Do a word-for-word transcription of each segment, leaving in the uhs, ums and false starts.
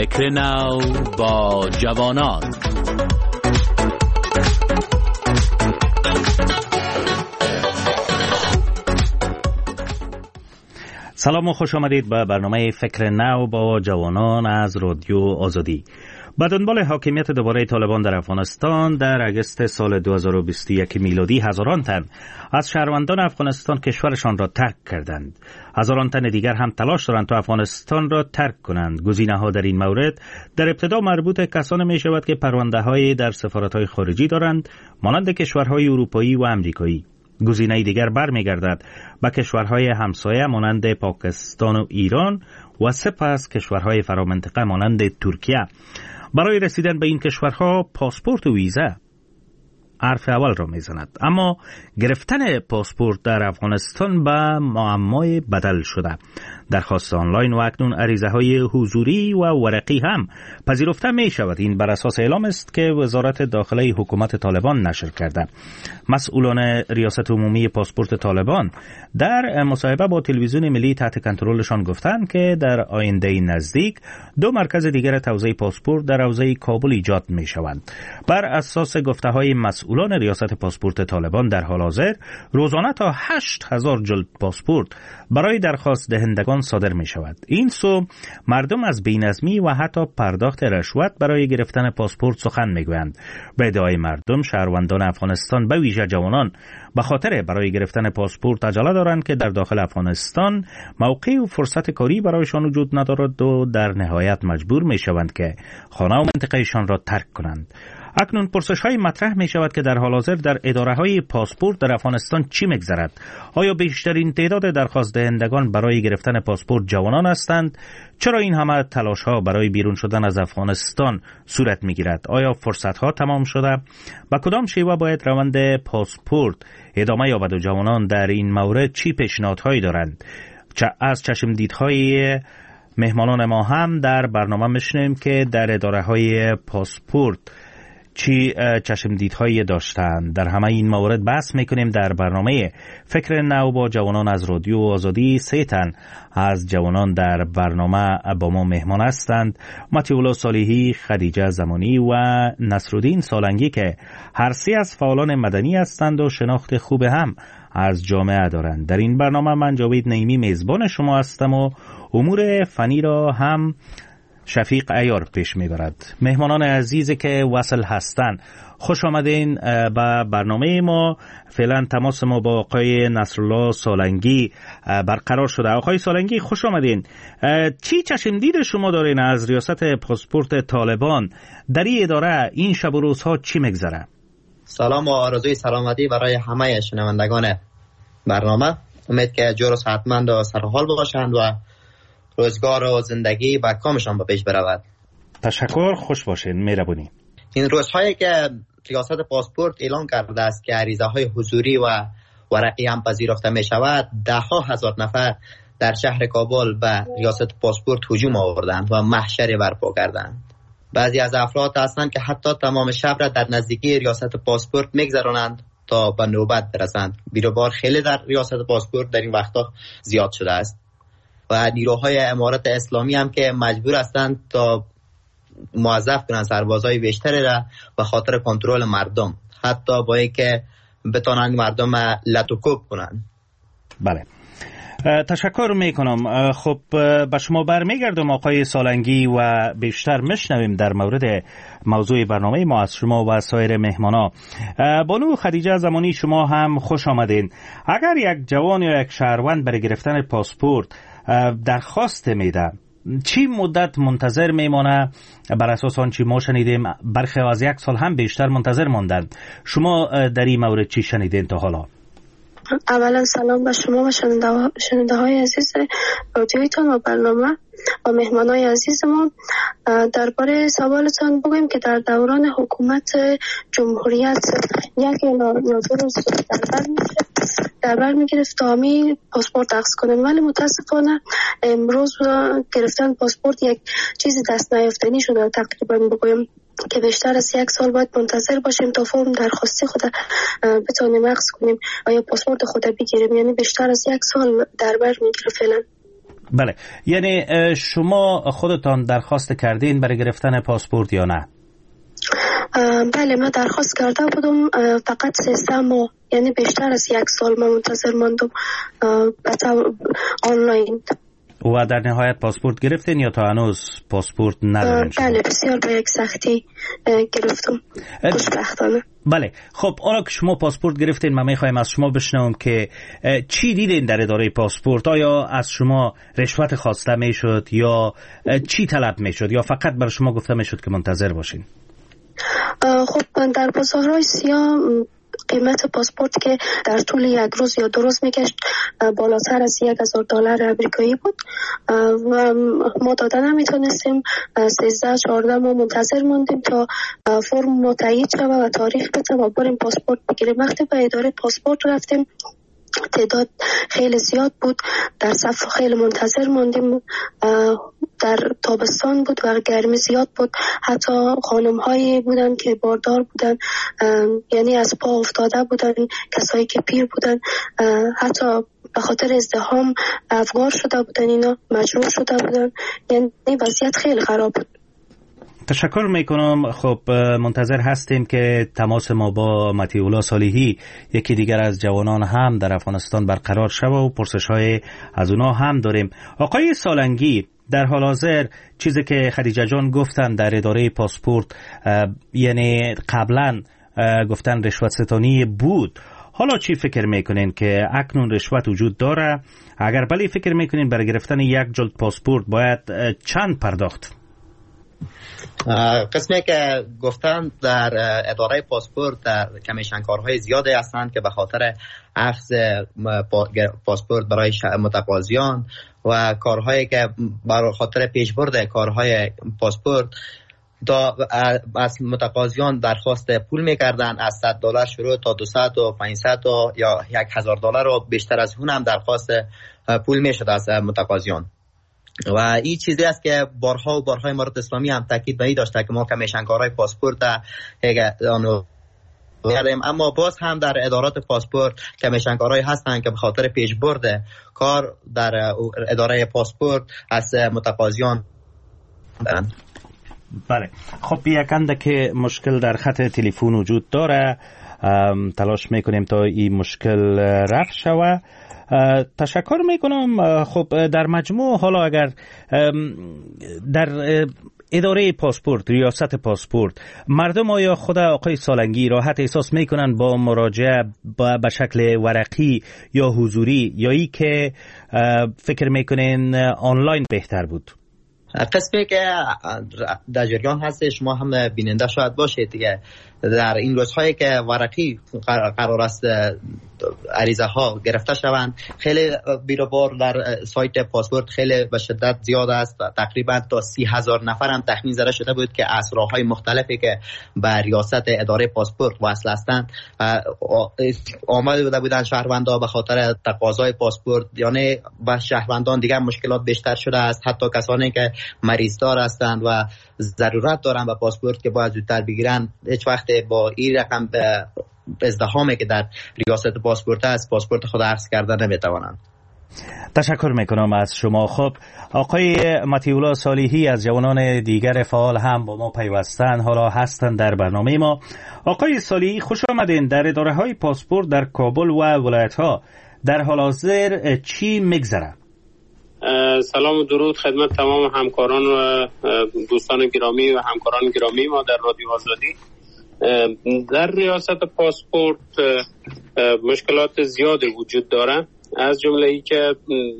فکر نو با جوانان. سلام و خوش آمدید به برنامه فکر نو با جوانان از رادیو آزادی. با دنبال حاکمیت دوباره طالبان در افغانستان در اگست سال دو هزار و بیست و یک میلادی هزاران تن از شهروندان افغانستان کشورشان را ترک کردند. هزاران تن دیگر هم تلاش دارند تا افغانستان را ترک کنند. گزینه‌ها در این مورد در ابتدا مربوط کسانی می شود که پرونده‌های در سفارت‌های خارجی دارند، مانند کشورهای اروپایی و آمریکایی. گزینه دیگر برمیگردد به کشورهای همسایه مانند پاکستان و ایران و سپس کشورهای فرامنطقه مانند ترکیه. برای رسیدن به این کشورها پاسپورت و ویزا حرف اول را میزند، اما گرفتن پاسپورت در افغانستان به معمای بدل شده. درخواست آنلاین و اکنون عریضه های حضوری و ورقی هم پذیرفته می شود. این بر اساس اعلام است که وزارت داخله حکومت طالبان نشر کرده. مسئولان ریاست عمومی پاسپورت طالبان در مصاحبه با تلویزیون ملی تحت کنترلشان گفتند که در آینده نزدیک دو مرکز دیگر توزیع پاسپورت در حوزه کابل ایجاد می شوند. بر اساس گفته های مسئولان ریاست پاسپورت طالبان در حال حاضر روزانه تا هشت هزار جلد پاسپورت برای درخواست دهندگان صادر می شود. این سو مردم از بی‌نظمی و حتی پرداخت رشوت برای گرفتن پاسپورت سخن می گویند. به ادعای مردم، شهروندان افغانستان به ویژه جوانان به خاطر برای گرفتن پاسپورت عجله دارند که در داخل افغانستان موقع و فرصت کاری برایشان وجود ندارد و در نهایت مجبور می شوند که خانه و منطقهشان را ترک کنند. اکنون پرسش های مطرح می شود که در حال حاضر در اداره های پاسپورت در افغانستان چی میگذرد؟ آیا بیشترین تعداد درخواست دهندگان برای گرفتن پاسپورت جوانان هستند؟ چرا این همه تلاش ها برای بیرون شدن از افغانستان صورت می گیرد؟ آیا فرصت ها تمام شده؟ با کدام شیوه باید روند پاسپورت ادامه یابد و جوانان در این مورد چی پیشنهادهایی دارند؟ از چشمدیدهای مهمانان ما هم در برنامه میشنویم که در اداره های پاسپورت چی چشمدیدهایی داشتند. در همه این مورد بحث میکنیم در برنامه فکر نو با جوانان از رادیو آزادی. سه تن از جوانان در برنامه با ما مهمان هستند: مطیع صالحی، خدیجه زمانی و نصرالدین سالنگی که هر سه از فعالان مدنی هستند و شناخت خوب هم از جامعه دارند. در این برنامه من جاوید نعیمی میزبان شما هستم و امور فنی را هم شفیق عیار پیش میبرد. مهمانان عزیزی که وصل هستند، خوش آمدین به برنامه ما. فعلا تماس ما با آقای نصرالله سالنگی برقرار شده. آقای سالنگی خوش آمدین. چی چشمدید شما دارین از ریاست پاسپورت طالبان در این اداره؟ این شب و روزها چی میگذره؟ سلام و آرزوی سلامتی برای همه شنوندگان برنامه. امید که جور و صحتمند و سرحال باشند و روزگار و زندگی با کامشان به پیش برود. تشکر، خوش باشین، مهربونی. این روزهایی که ریاست پاسپورت اعلان کرده است که عریضه های حضوری و ورقی هم پذیرفته می شود، ده ها هزار نفر در شهر کابل به ریاست پاسپورت هجوم آوردند و محشر برپا کردند. بعضی از افراد هستند که حتی تمام شب را در نزدیکی ریاست پاسپورت میگذرانند تا به نوبت برسند. بیروبار خیلی در ریاست پاسپورت در این وقتا زیاد شده است و نیروهای امارت اسلامی هم که مجبور هستند تا موظف کنند سربازای بیشتری را به خاطر کنترل مردم، حتی با اینکه بتونن مردم لطوکوب کنند. بله، تشکر میکنم. خب به شما برمیگردم آقای سالنگی و بیشتر میشنویم در مورد موضوع برنامه ما از شما و سایر مهمانا. بانو خدیجه زمانی، شما هم خوش آمدین. اگر یک جوان یا یک شهروند برای گرفتن پاسپورت درخواست میده، چی مدت منتظر میمانه؟ بر اساس آنچه ما شنیدیم برخی از یک سال هم بیشتر منتظر ماندند. شما در این مورد چی شنیدین تا حالا؟ اولا سلام به شما و شنونده های عزیز رادیویتان و برنامه و مهمان های عزیز ما. درباره سوالتان بگویم که در دوران حکومت جمهوریت یک یا دو روز در میشه در بر میگرفت تا همی پاسپورت اخذ کنیم، ولی متاسفانه امروز گرفتن پاسپورت یک چیز دست نیافتنی شده. تقریبا بگویم که بیشتر از یک سال باید منتظر باشیم تا فرم درخواستی خود بتونیم اخذ کنیم و یا پاسپورت خود بگیریم، یعنی بیشتر از یک سال در بر میگیره فعلا. بله، یعنی شما خودتان درخواست کردین برای گرفتن پاسپورت یا نه؟ بله، من درخواست کرده بودم، فقط سیزده ماه، یعنی بیشتر از یک سال من منتظر ماندم آنلاین. و در نهایت پاسپورت گرفتین یا تا هنوز پاسپورت ندارین؟ بله، بسیار با یک سختی گرفتم، خوشبختانه. بله، خب حالا که شما پاسپورت گرفتین، من میخوایم از شما بشنوم که چی دیدین در اداره پاسپورت؟ آیا از شما رشوت خواسته میشد یا چی طلب میشد یا فقط بر شما گفته میشد که منتظر باشین؟ خب در بازارهای سیاه قیمت پاسپورت که در طول یک روز یا دو روز میگشت بالاتر از یک هزار دلار آمریکایی بود و ما داده نمیتونستیم. سیزده چهارده ما منتظر موندیم تا فرم ما تایید شود و تاریخ بده و بریم پاسپورت بگیریم. وقتی به اداره پاسپورت رفتیم تعداد خیلی زیاد بود، در صف خیلی منتظر موندیم. در تابستان بود و گرمی زیاد بود، حتی خانم هایی بودن که باردار بودن، یعنی از پا افتاده بودن، کسایی که پیر بودن، حتی به خاطر ازدحام افگار شده بودن، اینا مجروح شده بودن، یعنی وضعیت خیلی خراب بود. تشکر میکنم. خب منتظر هستیم که تماس ما با مطیع صالحی، یکی دیگر از جوانان هم در افغانستان برقرار شود و پرسش های از اونا هم داریم. آقای سالنگی، در حال حاضر چیزی که خدیجه جان گفتن در اداره پاسپورت، یعنی قبلا گفتن رشوت ستانی بود، حالا چی فکر میکنین که اکنون رشوت وجود داره؟ اگر بله فکر میکنین برای گرفتن یک جلد پاسپورت باید چند پرداخت؟ قسمی که گفتن در اداره پاسپورت کمیشنکارهای زیادی هستند که به خاطر اخذ پاسپورت برای متقاضیان و کارهایی که برای خاطر پیشبرد کارهای پاسپورت تا از متقاضیان درخواست پول میکردن، از صد دلار شروع تا دویست و پانصد یا یک هزار دلار و بیشتر از اون هم درخواست پول میشد از متقاضیان. و این چیزی است که بارها و بارها امارت اسلامی هم تاکید به این داشته که ما کمیشنکارهای پاسپورت آنو داریم، اما باز هم در ادارات پاسپورت کمیشنکارهایی هستند که به خاطر پیشبرد کار در اداره پاسپورت از متقاضیان دارند. بله، خب یکند که مشکل در خط تلفن وجود داره، تلاش میکنیم تا این مشکل رفع شود. تشکر میکنم. خب در مجموع حالا اگر در اداره پاسپورت، ریاست پاسپورت، مردم آیا خود آقای سالنگی راحت احساس میکنن با مراجعه به شکل ورقی یا حضوری، یا ای که فکر میکنین آنلاین بهتر بود؟ قسمی که در جریان هست شما هم بیننده شاید باشید دیگه، در این روزهایی که ورقی قرار است عریضه ها گرفته شوند، خیلی بیروبار در سایت پاسپورت خیلی به شدت زیاد است. تقریبا تا سی هزار نفر هم تخمین زده شده بود که از راههای مختلفی که به ریاست اداره پاسپورت وصل هستند آمده بوده بودن شهروندان به خاطر تقاضای پاسپورت، یعنی به شهروندان دیگر مشکلات بیشتر شده است. حتی کسانی که مریض دار هستند و ضرورت دارن به پاسپورت که باید زودتر بگیرن، هیچ وقت با این رقم به ازدحامی که در ریاست پاسپورت است پاسپورت خود اخذ کردن نمیتوانند. تشکر میکنم از شما. خب آقای مطیع صالحی از جوانان دیگر فعال هم با ما پیوستن، حالا هستند در برنامه ما. آقای صالحی خوش آمدین. در اداره های پاسپورت در کابل و ولایت ها در حال حاضر چی میگذره؟ سلام و درود خدمت تمام همکاران و دوستان گرامی و همکاران گرامی ما در رادیو آزادی. در ریاست پاسپورت مشکلات زیادی وجود داره، از جمله ای که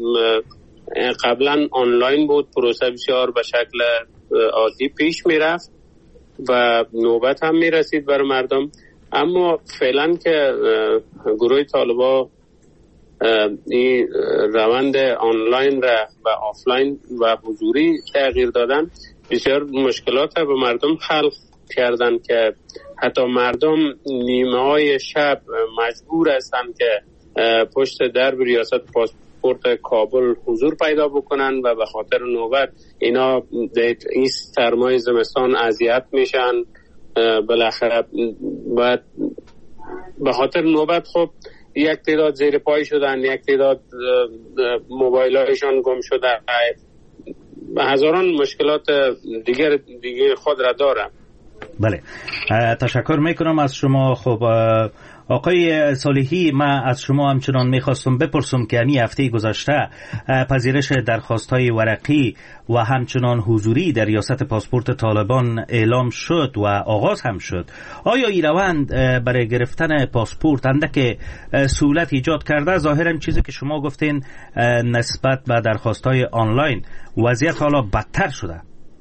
قبلا آنلاین بود، پروسه بسیار به شکل عادی پیش میرفت و نوبت هم میرسید بر مردم، اما فعلا که گروه طالبا این روند آنلاین را و آفلاین و حضوری تغییر دادن، بسیار مشکلات به مردم خلق کردن که حتی مردم نیمه های شب مجبور هستند که پشت درب ریاست پاسپورت کابل حضور پیدا بکنن و به خاطر نوبت اینا این سرمای زمستان اذیت میشن. بالاخره باید به خاطر نوبت خب یک تعداد زیر پای شدن، یک تعداد موبایل هایشان گم شده، هزاران مشکلات دیگر دیگر خود را دارم. بله، تشکر میکنم از شما. خب آقای صالحی، من از شما همچنان میخواستم بپرسم که همین هفته گذشته پذیرش درخواست‌های ورقی و همچنان حضوری در ریاست پاسپورت طالبان اعلام شد و آغاز هم شد. آیا این روند برای گرفتن پاسپورت اندک سهولت ایجاد کرده؟ ظاهراً چیزی که شما گفتین نسبت به درخواست‌های آنلاین وضعیت حالا بدتر شده.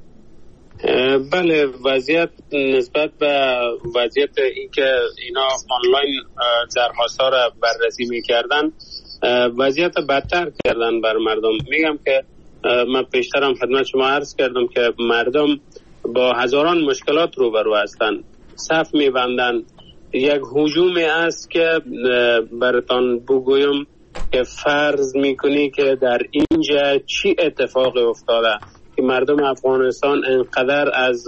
بله، وضعیت نسبت به وضعیت اینکه اینا آنلاین درخواست‌ها را بررسی می‌کردن وضعیت بدتر کردن بر مردم. میگم که من پیشترم خدمت شما عرض کردم که مردم با هزاران مشکلات روبرو هستند، صف می‌بندن. یک هجومی است که براتون بگویم که فرض می‌کنی که در اینجا چی اتفاق افتاده که مردم افغانستان انقدر از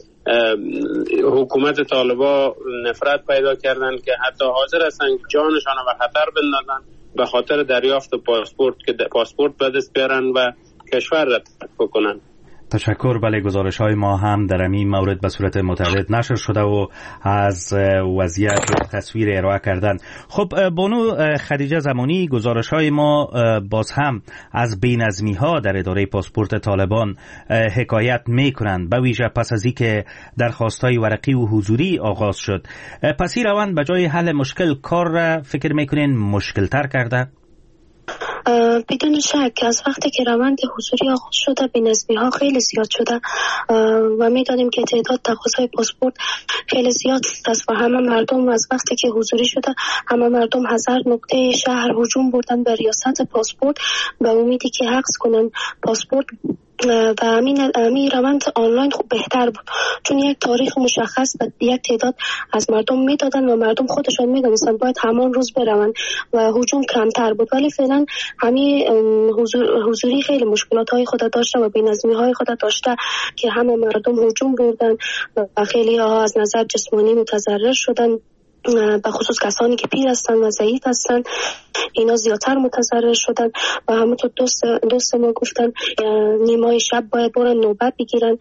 حکومت طالبا نفرت پیدا کردن که حتی حاضر هستن جانشان را به خطر بندازن به خاطر دریافت پاسپورت که پاسپورت به دست بیارن و کشور را ترک بکنن. تشکر. بله، گزارش های ما هم در این مورد به صورت متعدد نشر شده و از وضعیت و تصویر ارائه کردن. خب بانو خدیجه زمانی، گزارش های ما باز هم از بی‌نظمی ها در اداره پاسپورت طالبان حکایت می کنند، به ویژه پس از اینکه درخواست های ورقی و حضوری آغاز شد. پس این روند به جای حل مشکل کار را فکر میکنین مشکل تر کرده؟ بدون شک از وقتی که روند حضوری آغاز شده بی‌نظمی ها خیلی زیاد شده و میدانیم که تعداد تقاضای پاسپورت خیلی زیاد است و همه مردم از وقتی که حضوری شده همه مردم هزار نقطه شهر هجوم بردن به ریاست پاسپورت به امیدی که حجز کنن پاسپورت و همین همین روند آنلاین خوب بهتر بود، چون یک تاریخ مشخص و یک تعداد از مردم میدادن و مردم خودشان میدونستن باید همان روز بروند و هجوم کمتر بود. ولی فعلا همین حضور حضوری خیلی مشکلات های خود داشته و بی‌نظمی های خود داشته که همه مردم هجوم بردن و خیلی ها از نظر جسمانی متضرر شدن، به خصوص کسانی که پیر هستن و ضعیف هستن اینا زیادتر متضرر شدن و همونطور دوست دوست ما گفتن نیمای شب باید برن نوبت بگیرن،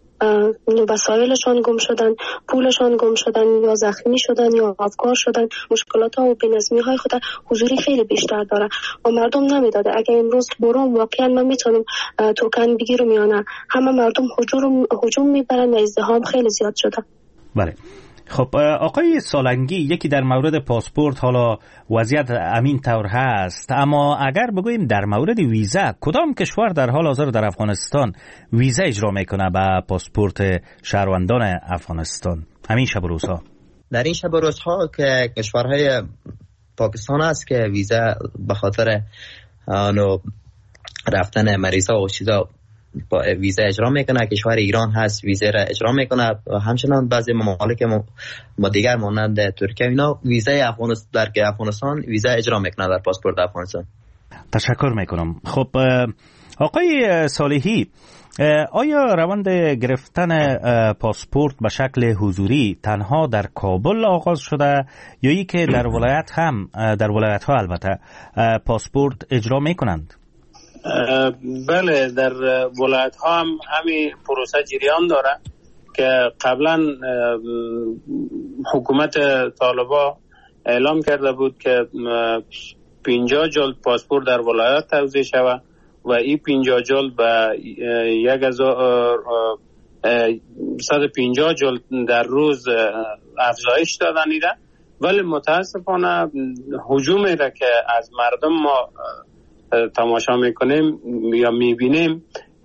وسایلشان گم شدن، پولشان گم شدن یا زخمی شدن یا افکار شدن. مشکلات ها و بی‌نظمی های خود حضوری خیلی بیشتر داره و مردم نمیداده اگه امروز برام واقعا من میتونم توکن بگیرم یا نه، همه مردم هجوم هجوم میبرن و ازدحام خیلی زیاد شده. بله. خب آقای سالنگی، یکی در مورد پاسپورت حالا وضعیت امین طور هست، اما اگر بگوییم در مورد ویزا، کدام کشور در حال حاضر در افغانستان ویزا اجرا میکنه به پاسپورت شهروندان افغانستان همین شب و روزها؟ در این شب و روزها که کشورهای پاکستان است که ویزا به خاطر آنو رفتن مریضا و چیزا با ویزا اجرا میکنه، کشور ایران هست ویزا را اجرا میکنه، همچنان بعضی ممالک ما دیگر مانند ترکیه اینا ویزا افغانستان در افغانستان ویزا اجرا میکنه در پاسپورت افغانستان. تشکر میکنم. خب آقای صالحی، آیا روند گرفتن پاسپورت به شکل حضوری تنها در کابل آغاز شده یا ای که در ولایت هم در ولایت ها البته پاسپورت اجرا میکنند؟ بله، در ولایت ها هم همین پروسه جریان داره که قبلا حکومت طالبا اعلام کرده بود که پنجاه جلد پاسپورت در ولایت توزیع شود و این پنجاه جلد به یک هزار صد و پنجاه جلد در روز افزایش دادن ایده. ولی متاسفانه هجومی را که از مردم ما تماشا میکنیم یا میبینیم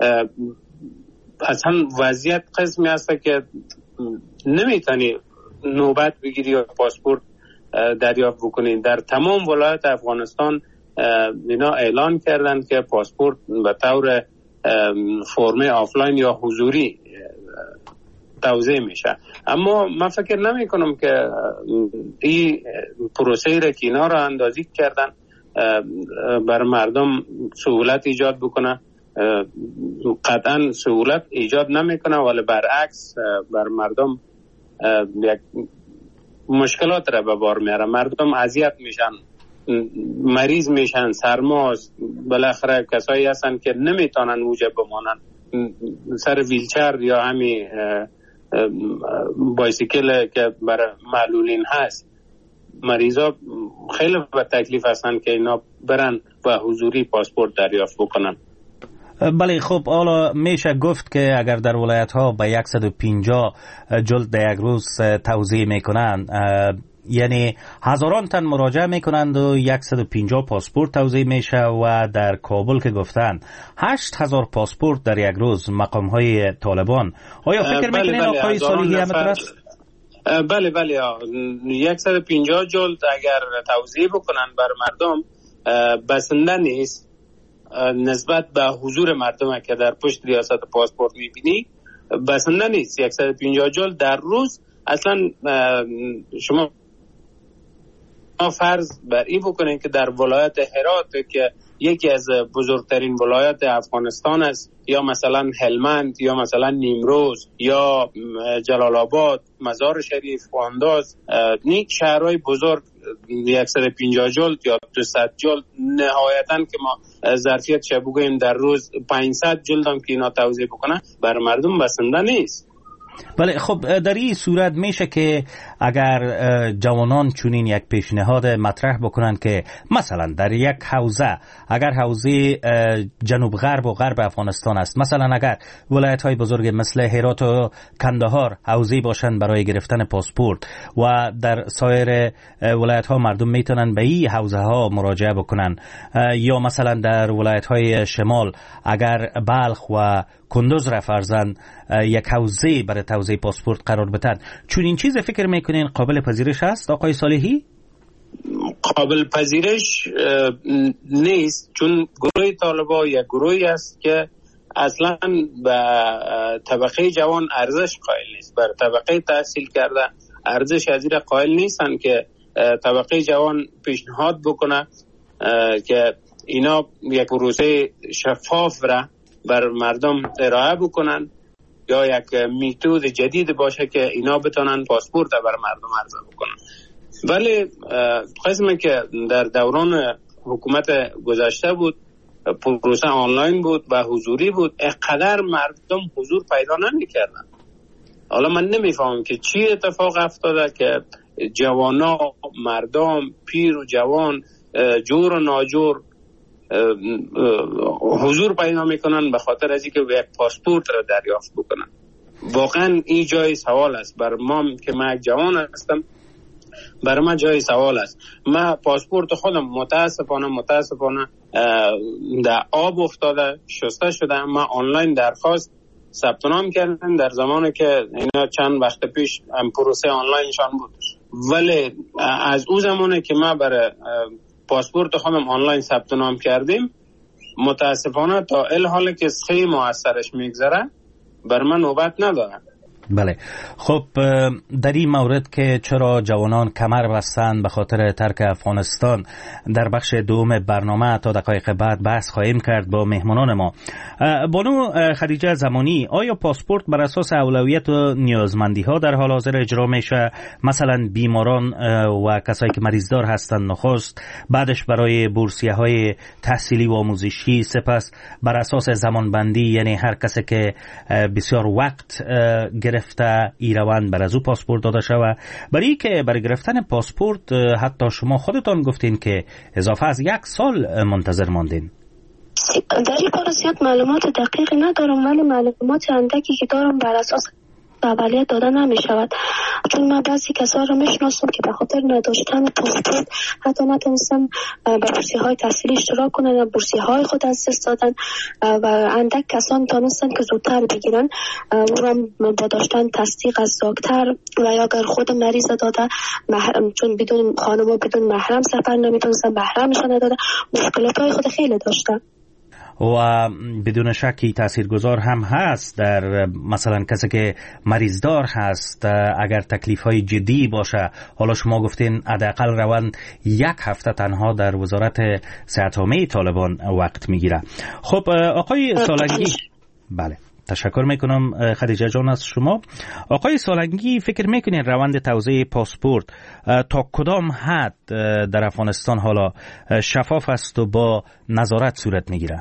اصلا وضعیت قسمی هست که نمیتونی نوبت بگیری یا پاسپورت دریافت بکنی. در تمام ولایت افغانستان اینا اعلان کردن که پاسپورت به طور فرم آفلاین یا حضوری توزیع میشه، اما من فکر نمی کنم که این پروسه را که اینا را اندازی کردن بر مردم سهولت ایجاد بکنه. قطعا سهولت ایجاد نمیکنه ولی برعکس بر مردم یک مشکلات را به بار میاره، مردم اذیت میشن مریض میشن، سرماست، بالاخره کسایی هستن که نمیتونن موجب بمانن سر ویلچر یا همین بایسیکل که برای معلولین هست. مریضا خیلی به تکلیف هستن که اینا برن و حضوری پاسپورت دریافت بکنن. بله خب حالا میشه گفت که اگر در ولایت ها به صد و پنجاه جلد در یک روز توزیع میکنن، یعنی هزاران تن مراجعه میکنند و صد و پنجاه پاسپورت توزیع میشه و در کابل که گفتن هشت هزار پاسپورت در یک روز مقام های طالبان. آیا فکر بله میکنین بله آقای صالحی همینطور است؟ بله بله صد و پنجاه جلد اگر توزیع بکنن بر مردم بسنده نیست نسبت به حضور مردم که در پشت ریاست پاسپورت میبینی، بسنده نیست. صد و پنجاه جلد در روز اصلا شما فرض بر این بکنین که در ولایت هرات که یکی از بزرگترین ولایت افغانستان است، یا مثلا هلمند، یا مثلا نیمروز، یا جلال آباد، مزار شریف، انداز، نیک شهرهای بزرگ صد و پنجاه جلد یا دویست جلد نهایتاً که ما ظرفیت چه بگوییم در روز پانصد جلد هم که اینا توزیع بکنن بر مردم بسنده نیست. بله خب در این صورت میشه که اگر جوانان چونین یک پیشنهاد مطرح بکنن که مثلا در یک حوزه، اگر حوزه جنوب غرب و غرب افغانستان است، مثلا اگر ولایت های بزرگ مثل هرات و کندهار حوزه باشن برای گرفتن پاسپورت و در سایر ولایت ها مردم میتونن به این حوزه ها مراجعه بکنن، یا مثلا در ولایت های شمال اگر بلخ و کندوز را فرزن یک حوزه برای توزیع پاسپورت قرار بدن، چون این چیز فکر میکنین قابل پذیرش است آقای صالحی؟ قابل پذیرش نیست، چون گروه طالبا یک گروهی است که اصلا به طبقه جوان ارزش قائل نیست، بر طبقه تحصیل کرده ارزش از این قائل نیستن که طبقه جوان پیشنهاد بکنه که اینا یک پروسه شفاف را بر مردم ارائه بکنن یا یک میتود جدید باشه که اینا بتونن پاسپورت بر مردم عرضه بکنن. ولی قسمی که در دوران حکومت گذشته بود پروسه آنلاین بود و حضوری بود، اقدر مردم حضور پیدا نمی‌کردن. حالا من نمیفهمم که چی اتفاق افتاده که جوانا، مردم، پیر و جوان، جور و ناجور حضور پیدا میکنن به خاطر از اینکه یک پاسپورت را دریافت بکنن. واقعا این جای سوال است بر ما که من یک جوان هستم، بر من جای سوال است. من پاسپورت خودم متاسفانه متاسفانه در آب افتاده، شسته شده. من آنلاین درخواست ثبت نام کردم در زمانی که اینا چند وقت پیش هم پروسه آنلاینشان بود، ولی از اون زمانی که من برای پاسپورت خودم آنلاین ثبت نام کردیم متاسفانه تا ال حال که سه ماه از سرش میگذره بر من نوبت ندارن. بله خب در این مورد که چرا جوانان کمر بستند به خاطر ترک افغانستان در بخش دوم برنامه تا دقایق بعد بحث خواهیم کرد با مهمانان ما. بانو خدیجه زمانی، آیا پاسپورت بر اساس اولویت و نیازمندی ها در حال حاضر اجرا میشه؟ مثلا بیماران و کسایی که مریضدار هستند نخست، بعدش برای بورسیه های تحصیلی و آموزشی، سپس بر اساس زمانبندی، یعنی هر کسی که بسیار وقت گرفته ایروان بر از او پاسپورت داده شود. برای که برای گرفتن پاسپورت حتی شما خودتان گفتین که اضافه از یک سال منتظر ماندین. در این باره زیاد معلومات دقیقی ندارم، ولی معلومات اندکی که دارم بر اساس اولیت داده نمی شود، چون من بعضی کسا رو میشناسم که به خاطر نداشتن پاسپورت حتی نتونستن به بورسیه های تحصیلی اشتراک کنن، بورسیه های خود از دست دادن و اندک کسان تونستن که زودتر بگیرن و با داشتن تصدیق از دکتر و یا اگر خود مریض داده محرم، چون بدون خانم بدون محرم سفر نمیتونستن، محرمشان نداده، مشکلات های خود خیلی داشتن. و بدون شکی تاثیرگذار هم هست در مثلا کسی که مریضدار هست، اگر تکلیف های جدی باشه. حالا شما گفتین حداقل روند یک هفته تنها در وزارت صحت عامه طالبان وقت میگیره. خب آقای سالنگی، بله تشکر میکنم خدیجه جان از شما. آقای سالنگی، فکر میکنین روند توزیع پاسپورت تا کدام حد در افغانستان حالا شفاف است و با نظارت صورت میگیره؟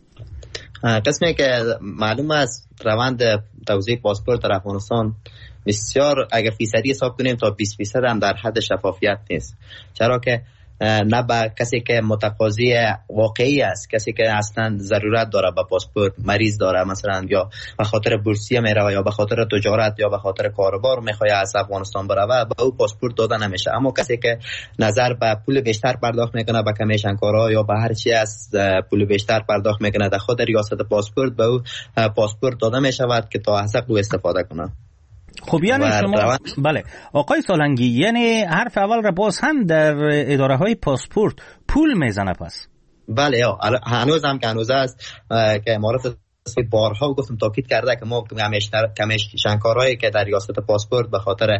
قسمی که معلوم است روند توزیع پاسپورت در افغانستان بسیار اگر فیصدی حساب کنیم تا بیست فیصد هم در حد شفافیت نیست، چرا که نه به کسی که متقاضی واقعی است، کسی که اصلا ضرورت داره به پاسپورت، مریض داره مثلا، یا به خاطر بورسیه میره یا به خاطر تجارت یا به خاطر کاروبار میخواد از افغانستان بره، به او پاسپورت داده نمیشه. اما کسی که نظر به پول بیشتر پرداخت میکنه به کمیشن کارا یا به هر چی از پول بیشتر پرداخت میکنه در خاطر ریاست پاسپورت، به او پاسپورت داده میشود که تا حق او استفاده کنه. خب یعنی شما بله آقای سالنگی، یعنی حرف اول را باز هم در اداره های پاسپورت پول میزنه پس؟ بله هنوز هم که هنوز است که امارات بارها گفتم تاکید کرده که ما کمیشنکارایی که در ریاست پاسپورت به خاطر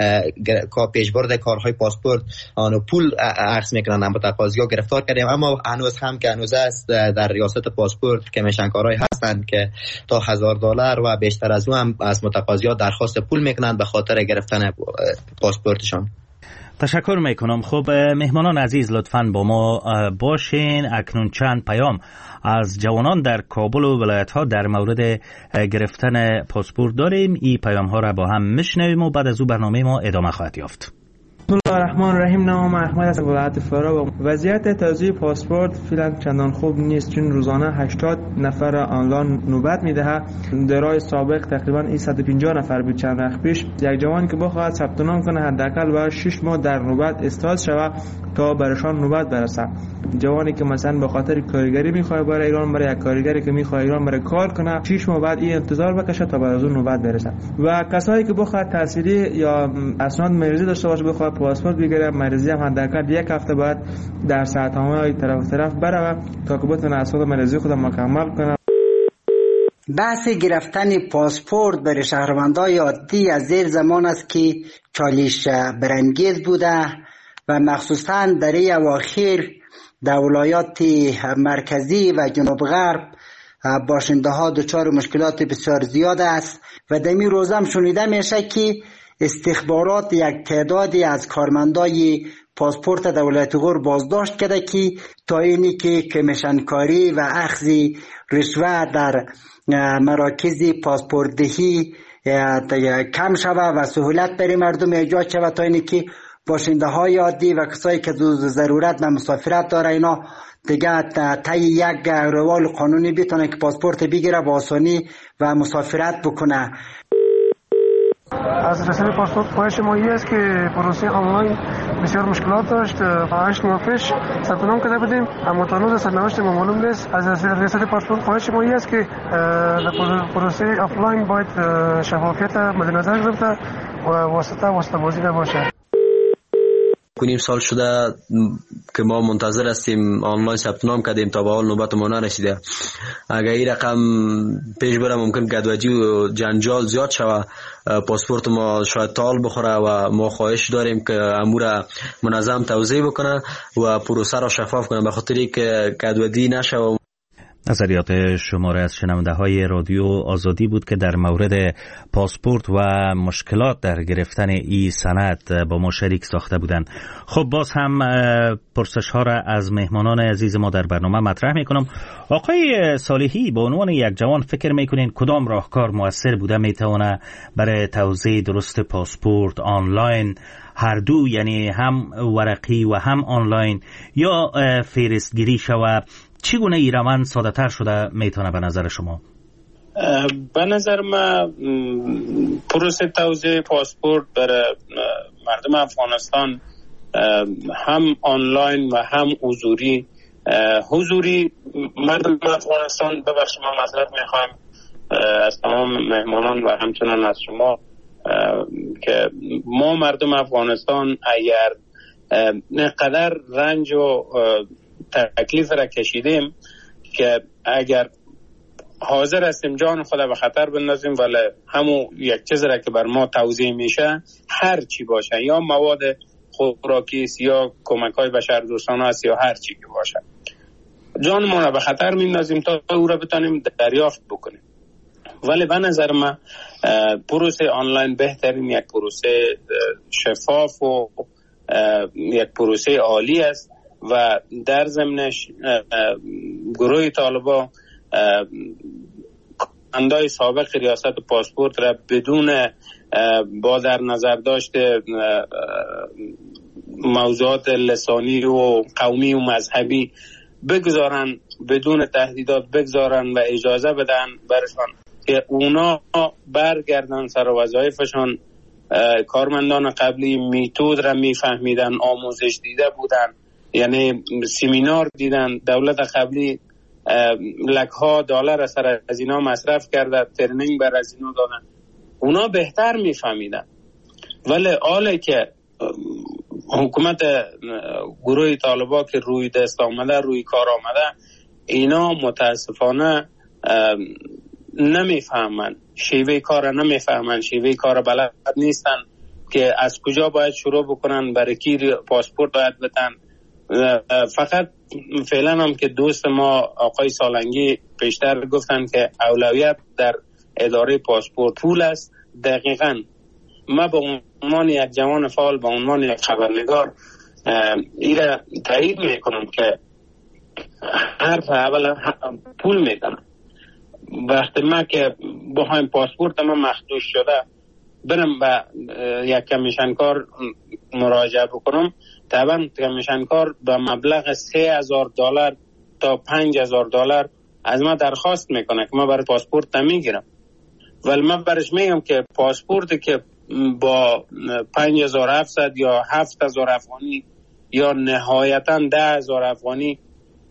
پیشبرد کارهای پاسپورت آنو پول اخذ میکنن هم متقاضی‌ها گرفتار کردیم، اما هنوز هم که هنوز است در ریاست پاسپورت کمیشنکارایی هستند که تا هزار دلار و بیشتر از اون هم از متقاضی‌ها درخواست پول میکنن به خاطر گرفتن پاسپورتشان. تشکر میکنم. خب مهمانان عزیز لطفاً با ما باشین. اکنون چند پیام از جوانان در کابل و ولایت ها در مورد گرفتن پاسپورت داریم. این پیام ها را با هم میشنویم و بعد از او برنامه ما ادامه خواهد یافت. بسم الله الرحمن الرحیم. نام احمد از ولایت فرا. وضعیت توزیع پاسپورت فعلا چندان خوب نیست، چون روزانه هشتاد نفر آنلاین نوبت میده. درای سابق تقریبا صد و پنجاه نفر بود چند وقت پیش. یک جوان که بخواد ثبت نام کنه حداقل باید شش ماه در نوبت استاد شود تا برشان نوبت برسه. جوانی که مثلا به خاطر کارگری میخواد برای ایران، برای یک کارگری که میخواد ایران برای کار کنه، شش ماه بعد این انتظار بکشه تا بعد از اون نوبت برسه. و کسایی که بخواد تحصیلی یا اسناد مریضی داشته باشه بخواد پاسپورت بگیره، مریضی هم حداقل یک هفته بعد در ساعت‌های طرف طرف بره تا که بتونه اسناد مریضی خود مکمل کنه. بحث گرفتن پاسپورت برای شهروندان عادی از زیر زمان است که چالش برانگیز بوده و مخصوصا در این اواخر در ولایات مرکزی و جنوب غرب باشنده ها دچار مشکلات بسیار زیاد است و در این روز هم شنیده میشه که استخبارات یک تعدادی از کارمندای پاسپورت در ولایت غور بازداشت کرده که تا اینی که کمیشنکاری و اخذ رشوه در مراکز پاسپورت دهی کم شود و سهولت برای مردم ایجاد شود تا اینی که باشنده های عادی و کسایی که ضرورت و مسافرت داره اینا دیگه طی یک روال قانونی بتونه که پاسپورت بگیره با آسانی و مسافرت بکنه. از رسیدن پاسپورت خواهش ما این است که پروسه آنلاین بسیار مشکلات داشت. هشت ماه پیش ثبت نام کرده بودیم اما تا هنوز سرنوشت ما معلوم نیست. از رسیدن پاسپورت خواهش ما این است که پروسه آفلاین باید شفافیت مد نظر گرفته و واسطه واسطه بازی نباشه. کنیم سال شده که ما منتظر هستیم آنلاین ثبت نام کردیم تا به حال نوبت ما نرسیده. اگر این رقم پیش بره ممکن گدوجی و جنجال زیاد شود، پاسپورت ما شاید تال بخوره و ما خواهش داریم که امور منظم توزیع بکنه و پروسه را شفاف کنه به خاطری که گدوجی نشه. نظریات شماره از شنونده های رادیو آزادی بود که در مورد پاسپورت و مشکلات در گرفتن این سند با ما شریک ساخته بودند. خب باز هم پرسش ها را از مهمانان عزیز ما در برنامه مطرح میکنم. آقای صالحی، به عنوان یک جوان فکر میکنین کدام راهکار موثر بوده میتونه برای توزیع درست پاسپورت آنلاین، هر دو یعنی هم ورقی و هم آنلاین، یا فهرستگیری شود؟ چگونه این روند ساده تر شده میتونه به نظر شما؟ به نظر من پروسه توزیع پاسپورت برای مردم افغانستان هم آنلاین و هم حضوری حضوری مردم افغانستان، ببخشید ما معذرت میخوایم از تمام مهمانان و همچنان از شما که ما مردم افغانستان اگر نقدر رنج و تکلیف را کشیدیم که اگر حاضر هستیم جان خدا به خطر بندازیم ولی همون یک چیز را که بر ما توزیع میشه هر چی باشه، یا مواد خوراکی است یا کمک های بشر دوستانه است یا هر چی که باشه، جان ما را به خطر میندازیم تا او را بتانیم دریافت بکنیم. ولی به نظر من پروسه آنلاین بهترین یک پروسه شفاف و یک پروسه عالی است و در ضمنش گروه طالبان اندای سابق ریاست پاسپورت را بدون با در نظر داشته موضوعات لسانی و قومی و مذهبی بگذارن، بدون تهدیدات بگذارن و اجازه بدن برشان که اونا برگردن سر وظایفشان. کارمندان قبلی میتود را میفهمیدن، آموزش دیده بودن، یعنی سیمینار دیدن. دولت قبلی لکها دلار سر از اینا مصرف کرده، ترنینگ بر از اینا دادن، اونا بهتر میفهمیدن. ولی حالا که حکومت گروه طالبا که روی دست آمده، روی کار آمده، اینا متاسفانه نمیفهمن، شیوه کار نمیفهمن، شیوه کار بلد نیستن که از کجا باید شروع بکنن، برای کی پاسپورت باید بدن. فقط فعلا هم که دوست ما آقای سالنگی پیشتر گفتن که اولویت در اداره پاسپورت پول است. دقیقاً ما به عنوان یک جوان فعال، به عنوان یک خبرنگار ایره تایید میکنم که حرف اول پول میکنم. وقتی ما که بخوایم پاسپورت ما مخدوش شده برم به یک کمیشنکار مراجعه بکنم، طبعا کمیشنکار به مبلغ سه هزار دلار تا پنج هزار دلار از ما درخواست میکنه که ما برای پاسپورت نمیگیرم. ولی من برش میگم که پاسپورت که با پنج هزار و هفتصد یا هفت هزار افغانی یا نهایتا ده هزار افغانی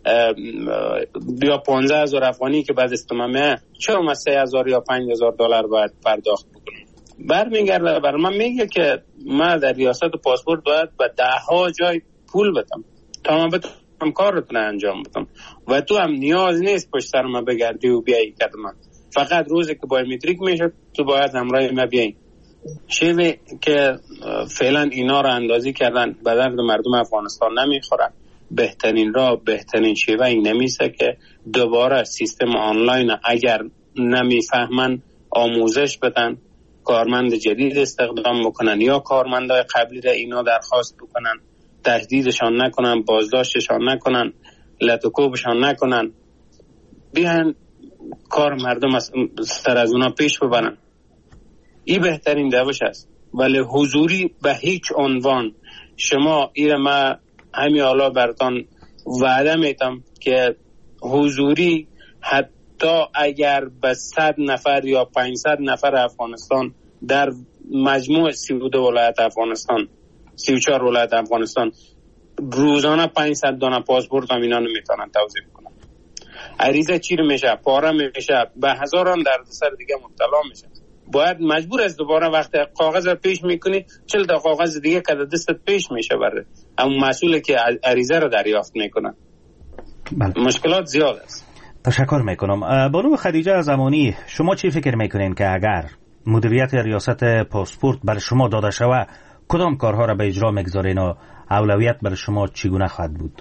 یا پانزده هزار افغانی که بعد استمامه، چرا ما سه هزار یا پنج هزار دلار باید پرداخت بکنیم؟ برمیگرده بر من میگه که من در ریاست پاسپورت باید به ده ها جای پول بدم تا من بتونم کارتون انجام بدم و تو هم نیاز نیست پشت سر من بگردی و بیایی که من فقط روزی که بایومتریک میشه تو باید همراه ما بیایی. شیوه که فعلا اینا رو اندازی کردن به درد مردم افغانستان نمیخوره. بهترین راه، بهترین شیوه این نمیشه که دوباره سیستم آنلاین اگر نمیفهمن آموزش بدن، کارمند جدید استخدام بکنن یا کارمندای قبلی را اینا درخواست بکنن، تهدیدشان نکنن، بازداشتشان نکنن، لطوکوبشان نکنن، بیان کار مردم سر از اونا پیش ببرن. این بهترین روش است. ولی حضوری به هیچ عنوان شما ایره ما همین حالا براتان وعده میتم که حضوری حتی اگر به صد نفر یا پانصد نفر افغانستان در مجموع سی و دو ولایت افغانستان، سی و چهار ولایت افغانستان روزانه پانصد دانه پاسپورت هم اینا نمیتونن توزیع کنن. عریضه چیر میشه، پاره میشه، به هزاران دردسر دیگه مبتلا میشه. باید مجبور از دوباره وقتی کاغذ پیش میکنی چل تا کاغذ دیگه که دستت پیش میشه بره اما مسئولی که عریضه رو دریافت میکنن. بله. مشکلات زیاد است. تشکر میکنم. بانو خدیجه زمانی، شما چی فکر میکنین که اگر مدیریت ریاست پاسپورت بر شما داده شوه کدام کارها را به اجرا میگذارین و اولویت بر شما چگونه خواهد بود؟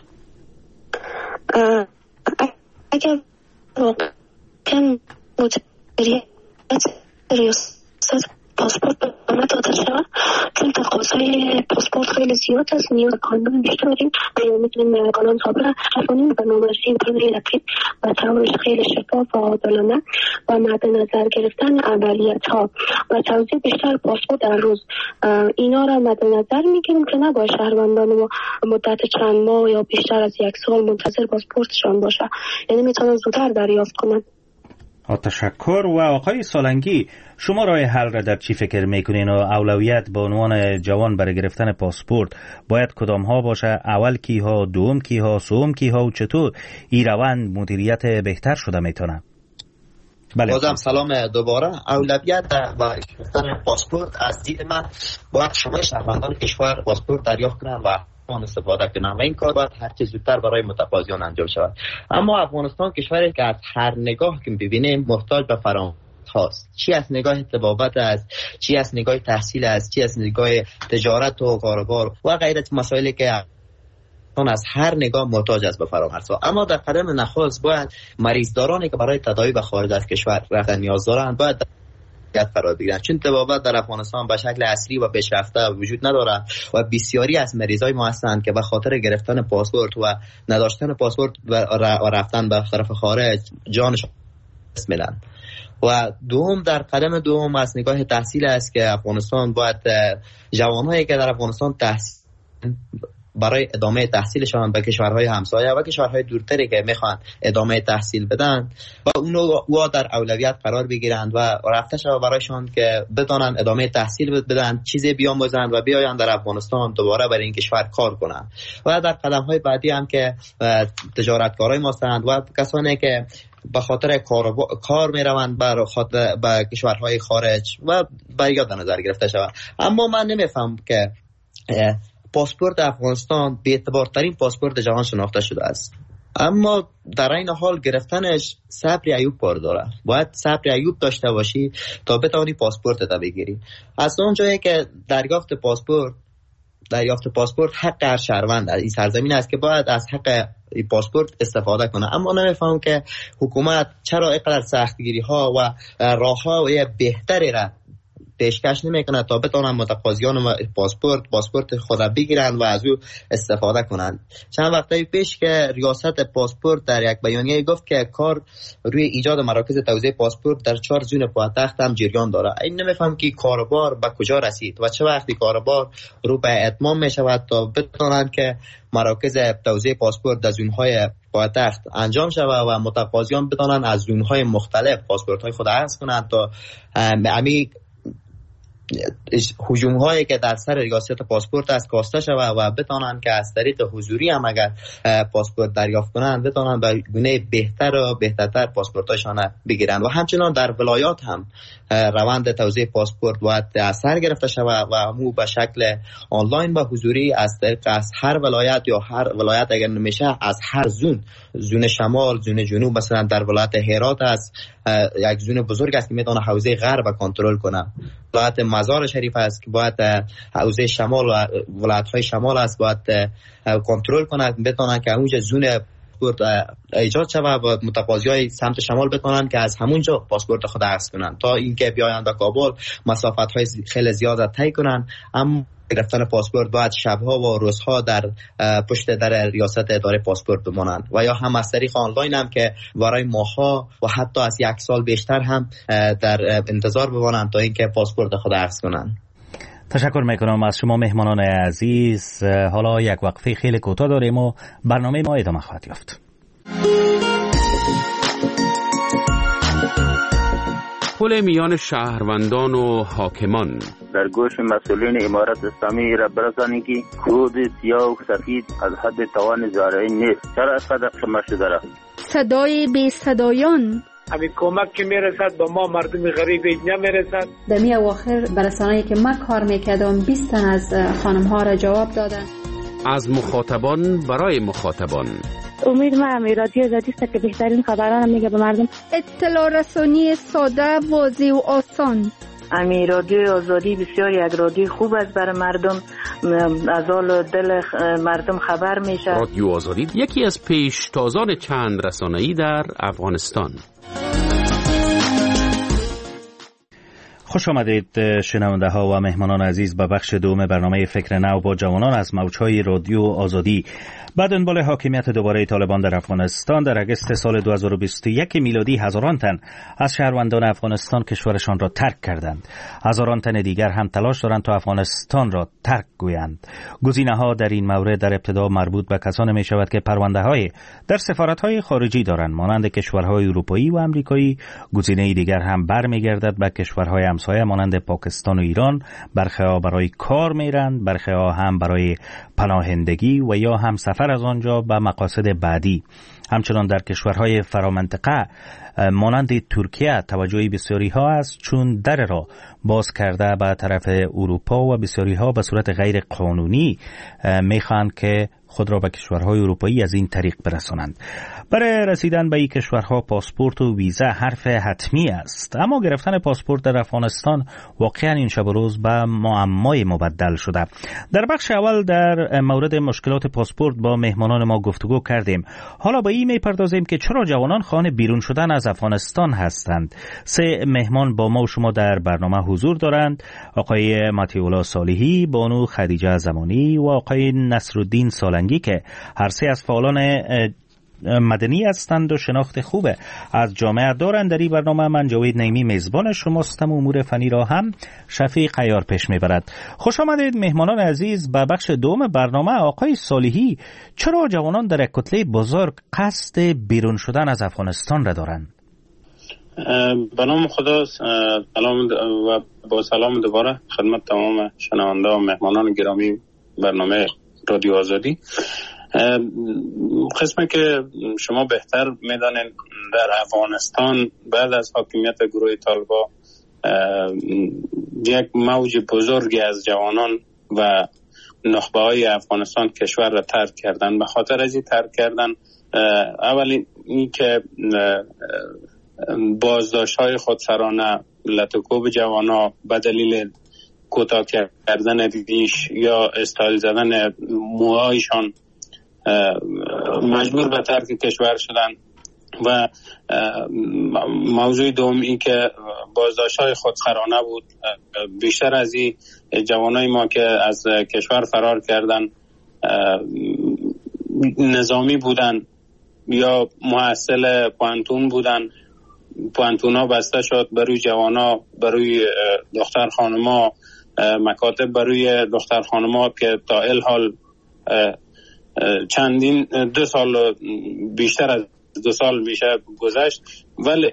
اگر واقعا مدیریت ریاست پاسپورت به ما داده شود چون تقاضای پاسپورت خیلی زیاد است، نیاز کارمند بیشتر داریم و میتونیم کانال سابقه افغانی برنامه‌ریزی کنیم رقیب و طورش خیلی شفاف و عادلانه و مد نظر گرفتن اولویت ها و توزیع بیشتر پاسپورت در روز، اینا را مد نظر میگیریم که نباید شهروندان ما مدت چند ماه یا بیشتر از یک سال منتظر پاسپورتشان باشه، یعنی میتونن زودتر دریافت کنن. تشکر. و آقای سالنگی، شما راه حل را در چی فکر میکنین و اولویت به عنوان جوان برای گرفتن پاسپورت باید کدام ها باشه؟ اول کی ها، دوم کی ها، سوم کی ها و چطور این روند مدیریت بهتر شده میتونه؟ بله. بازم سلام دوباره. اولویت با گرفتن پاسپورت از دید من باید شما شهروندان کشور پاسپورت دریافت کنن و آن استفاده کنن و این کار باید هر چه زودتر برای متقاضیان انجام شود. اما افغانستان کشوری که از هر نگاه که ببینیم محتاج به فراموش هاست، چی از نگاه طبابت است، چی از نگاه تحصیل است، چی از نگاه تجارت و کاروبار و غیره مسائلی که از هر نگاه محتاج است به فرامرزها. اما در قدم نخست باید مریضدارانی که برای تداوی به خارج از کشور رفتن نیاز دارند باید قرار بگیرن، چون طبابت در افغانستان به شکل اصلی و پیشرفته وجود ندارد و بسیاری از مریضای ما هستند که به خاطر گرفتن پاسپورت و نداشتن پاسپورت و رفتن به طرف خارج جانشان میدن. و دوم در قدم دوم از نگاه تحصیل است که افغانستان باید جوانهایی که در افغانستان تحصیل برای ادامه تحصیلشان به کشورهای همسایه و کشورهای دورتری که میخوان ادامه تحصیل بدن و اونو در اولویت قرار بگیرند و رفته شود برایشان که بتونن ادامه تحصیل بدن، چیزی بیاموزند و بیاین در افغانستان دوباره برای این کشور کار کنند. و در قدم‌های بعدی هم که تجارتکارای ما هستند و کسانی که به خاطر کار کار می روند بر خاطر به کشورهای خارج و بر یاد نظر گرفته شود. اما من نمیفهم که پاسپورت افغانستان به اعتبارترین پاسپورت جهان شناخته شده است، اما در این حال گرفتنش صبر ایوب کار داره. باید صبر ایوب داشته باشی تا بتوانی پاسپورت تا بگیری. از اون جایی که دریافت پاسپورت دریافت پاسپورت حق هر شهروند از این سرزمین است که باید از حق پاسپورت استفاده کنه. اما نمیفهم که حکومت چرا اینقدر سختگیری ها و راه های بهتری را پیشکش نمیکنه تا بتونن متقاضیان پاسپورت پاسپورت خود بگیرن و از او استفاده کنن. چند وقتی پیش که ریاست پاسپورت در یک بیانیه گفت که کار روی ایجاد مراکز توزیع پاسپورت در چهار زون پایتخت هم جریان داره. این نمیفهم که کاروبار به کجا رسید و چه وقتی کاروبار رو به اتمام میشود تا بتونن که مراکز توزیع پاسپورت در زونهای پایتخت انجام شود و متقاضیان بتونن از زونهای مختلف پاسپورت های خود عرض کنند تا امی هجوم هایی که در سر ریاست پاسپورت است کاسته شود و بتانند که از طریق حضوری هم اگر پاسپورت دریافت کنند بتانند به گونه بهتر و بهترتر پاسپورتاشان بگیرند. و همچنان در ولایات هم روند توزیع پاسپورت باید از سر گرفته شود و مو به شکل آنلاین و حضوری از طریق از هر ولایت یا هر ولایت اگر نمیشه از هر زون، زون شمال، زون جنوب، مثلا در ولایت هرات است یک زون بزرگ است که میتونه حوزه غرب کنترل کنه. ولایت مزار شریف است که باید حوزه شمال و ولایت‌های شمال است باید کنترل کنه، بتونن که اونجا زون پاسپورت ایجاد شود و متقاضیای سمت شمال بتونن که از همونجا پاسپورت خود عرض کنن تا اینکه بیاین به کابل مسافت‌های خیلی زیاد طی کنن. اما گرفتن پاسپورت باید شبها و روزها در پشت در ریاست اداره پاسپورت بمانند و یا هم از طریق آنلاین هم که برای ماها و حتی از یک سال بیشتر هم در انتظار بمانند تا اینکه پاسپورت خود عرض کنند. تشکر میکنم از شما مهمانان عزیز. حالا یک وقفه خیلی کوتاه داریم و برنامه ما ادامه خواهد یافت. پل میان شهروندان و حاکمان. در گوش مسئولین امارت اسلامی را برسانید که کود سیاه و سفید از حد توان زارعین نیست. چرا اینقدر شما شده را؟ صدای بی صدایان. همین کمک که میرسد به ما مردم غریب نمیرسد. در می اواخر برسانه‌ای که من کار میکردم بیست تن از خانم ها را جواب دادن. از مخاطبان برای مخاطبان. امید ما رادیو آزادی است که بهترین خبران میگه به مردم. اطلاع رسانی ساده، واضح و آسان. امی رادیو آزادی بسیار یک رادیو خوب است برای مردم، از حال دل مردم خبر میشه. رادیو آزادی یکی از پیشتازان چند رسانه‌ای در افغانستان. خوش آمدید شنونده ها و مهمانان عزیز به بخش دوم برنامه فکر نو با جوانان از موجهای رادیو آزادی. بعد انبال حاکمیت دوباره طالبان در افغانستان در اگست سال دو هزار و بیست و یک میلادی هزاران تن از شهروندان افغانستان کشورشان را ترک کردند. هزاران تن دیگر هم تلاش دارند تا افغانستان را ترک گویند. گزینه‌ها در این مورد در ابتدا مربوط به کسانی می شود که پرونده‌های در سفارت‌های خارجی دارند، مانند کشورهای اروپایی و آمریکایی. گزینه دیگر هم برمیگردد به کشورهای همسایه مانند پاکستان و ایران. برخی‌ها برای کار میرند، برخی‌ها هم برای پناهندگی و یا هم سفر از آنجا به مقاصد بعدی. همچنان در کشورهای فرامنطقه مانند ترکیه توجه بسیاری ها است، چون در را باز کرده به طرف اروپا و بسیاری ها به صورت غیر قانونی میخواهند که خود را به کشورهای اروپایی از این طریق برسانند. برای رسیدن به این کشورها پاسپورت و ویزا حرف حتمی است، اما گرفتن پاسپورت در افغانستان واقعا این شب و روز به معمای مبدل شده. در بخش اول در در مورد مشکلات پاسپورت با مهمانان ما گفتگو کردیم. حالا با این میپردازیم که چرا جوانان خواهان بیرون شدن از افغانستان هستند. سه مهمان با ما و شما در برنامه حضور دارند: آقای مطیع‌الله صالحی، بانو خدیجه زمانی و آقای نصرالدین سالنگی که هر سه از فعالان مدنی هستند و شناخت خوبه از جامعه دارند. در این برنامه من جاوید نعیمی میزبان شماستم. امور فنی را هم شفیق عیار پیش میبرد. خوش آمدید مهمانان عزیز به بخش دوم برنامه. آقای صالحی، چرا جوانان در یک کتله بزرگ قصد بیرون شدن از افغانستان را دارند؟ به نام خدا، سلام و با سلام دوباره خدمت تمام شنونده و مهمانان گرامی برنامه رادیو آزادی. قسمی که شما بهتر میدانید در افغانستان بعد از حاکمیت گروه طالبان یک موج بزرگی از جوانان و نخبه های افغانستان کشور را ترک کردن. به خاطر ازی ترک کردن، اولین این که بازداشت های خودسرانه، لطکوب جوانا به دلیل کوتاه کردن ریش یا استایل زدن موهایشان مجبور به ترک کشور شدن. و موضوع دوم این که بازداشت های خودسرانه بود. بیشتر از این جوانای ما که از کشور فرار کردن نظامی بودن یا محصل پانتون بودن. پانتون ها بسته شد برای جوانا، برای دختر خانما، مکاتب برای دختر خانما که تا الحال چندین دو سال بیشتر از دو سال میشه گذشت. ولی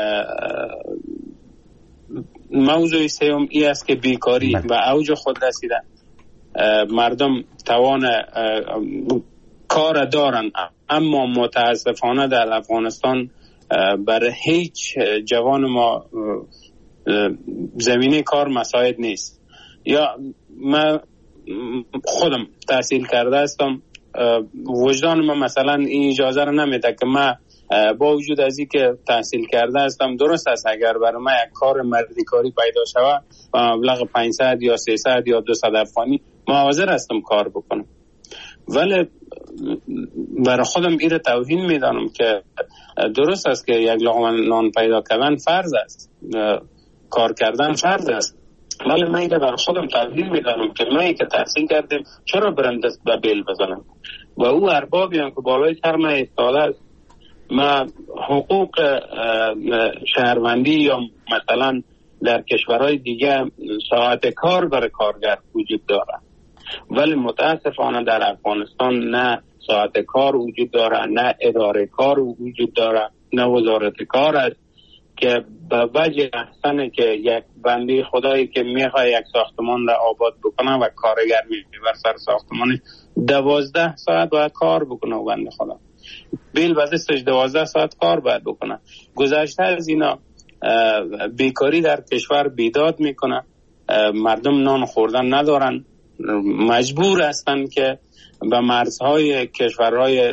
موضوع سوم ای است که بیکاری و اوج خود رسیده. مردم توان کار دارن، اما متاسفانه در افغانستان برای هیچ جوان ما زمینه کار مساعد نیست. یا من خودم تحصیل کرده هستم، وجدان من مثلا این اجازه رو نمیده که من با وجود از این که تحصیل کرده هستم، درست است اگر برای من یک کار مردی کاری پیدا شود و مبلغ پانصد یا سیصد یا دویست افغانی، من حاضر هستم کار بکنم. ولی برای خودم این توهین میدانم که درست است که یک لقمه نان پیدا کردن فرض است، کار کردن فرض است، ولی من این برای خودم توهین میدانم که من که تحصیل کردیم چرا برم دست به بیل بزنم. و او اربابی هم که بالای سر من ایستاده است، ما حقوق شهروندی یا مثلا در کشورهای دیگه ساعت کار برای کارگر وجود داره، ولی متاسفانه در افغانستان نه ساعت کار وجود داره، نه اداره کار وجود داره، نه وزارت کار است که به وجه احسنه که یک بنده خدایی که میخواه یک ساختمان را آباد بکنه و کارگر میبر سر ساختمان دوازده ساعت باید کار بکنه و بنده خدا بیل بزستش دوازده ساعت کار باید بکنه. گذشته از اینا بیکاری در کشور بیداد میکنه، مردم نان خوردن ندارن، مجبور هستن که به مرزهای کشورهای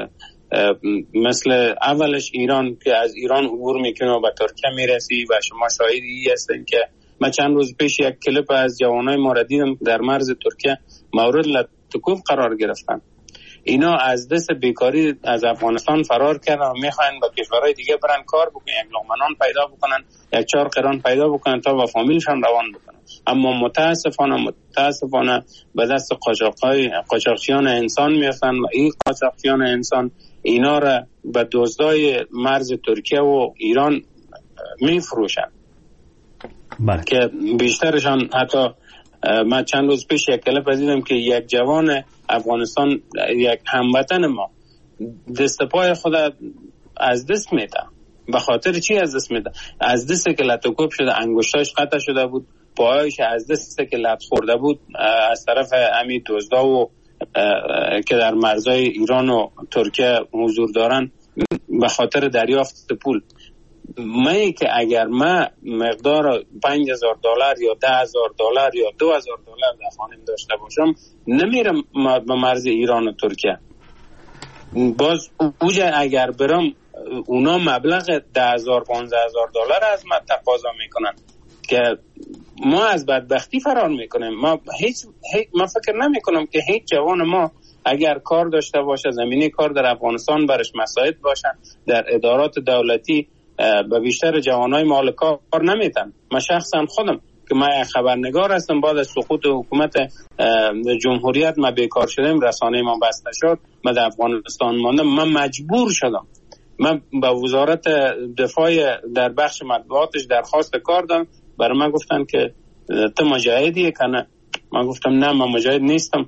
مثل اولش ایران که از ایران عبور میکنه و به ترکیه میرسی. و شما شاهدی هستین که من چند روز پیش یک کلیپ از جوانای ما را دیدم در مرز ترکیه مورد لطکوب قرار گرفتن. اینا از دست بیکاری از افغانستان فرار کردن و میخواین با کشورهای دیگه برن کار بکنن، یک لقمه نان پیدا بکنن، یک چهار قران پیدا بکنن تا با فامیلشان روان بکنن. اما متاسفانه متاسفانه به دست قاچاقای قاچاقچیان انسان میفتن و این قاچاقچیان انسان اینا را به دزدای مرز ترکیه و ایران میفروشن. بله. که بیشترشان حتی من چند روز پیش یک کلیپ دیدم که یک جوان افغانستان، یک هموطن ما، دست پای خود از دست میده. به خاطر چی از دست میده؟ از دست که لطکوب شده، انگشتاش قطع شده بود، پایش از دست که لط خورده بود از طرف امی دزدا و که در مرزهای ایران و ترکیه حضور دارن به خاطر دریافت پول. من که اگر من مقدار پنج هزار دلار یا ده هزار دلار یا دو هزار دلار در خانم داشته باشم، نمیرم به مرز ایران و ترکیه. باز اوجه اگر برم اونا مبلغ ده هزار پانزده هزار دلار از من تقاضا میکنن که ما از بدبختی فرار میکنیم. ما هیچ, هیچ ما فکر نمی کنم که هیچ جوان ما اگر کار داشته باشه، زمینه کار در افغانستان برش مساعد باشه، در ادارات دولتی به بیشتر جوانای مال کار نمیتن. من شخصا خودم که من خبرنگار هستم، بعد از سقوط حکومت جمهوریت ما بیکار شدیم، رسانه ما بسته شد، من در افغانستان ماندم، من مجبور شدم. من به وزارت دفاع در بخش مطبوعاتش درخواست کار دادم، برای من گفتن که تو مجاهدی کنه. من گفتم نه، من مجاهد نیستم.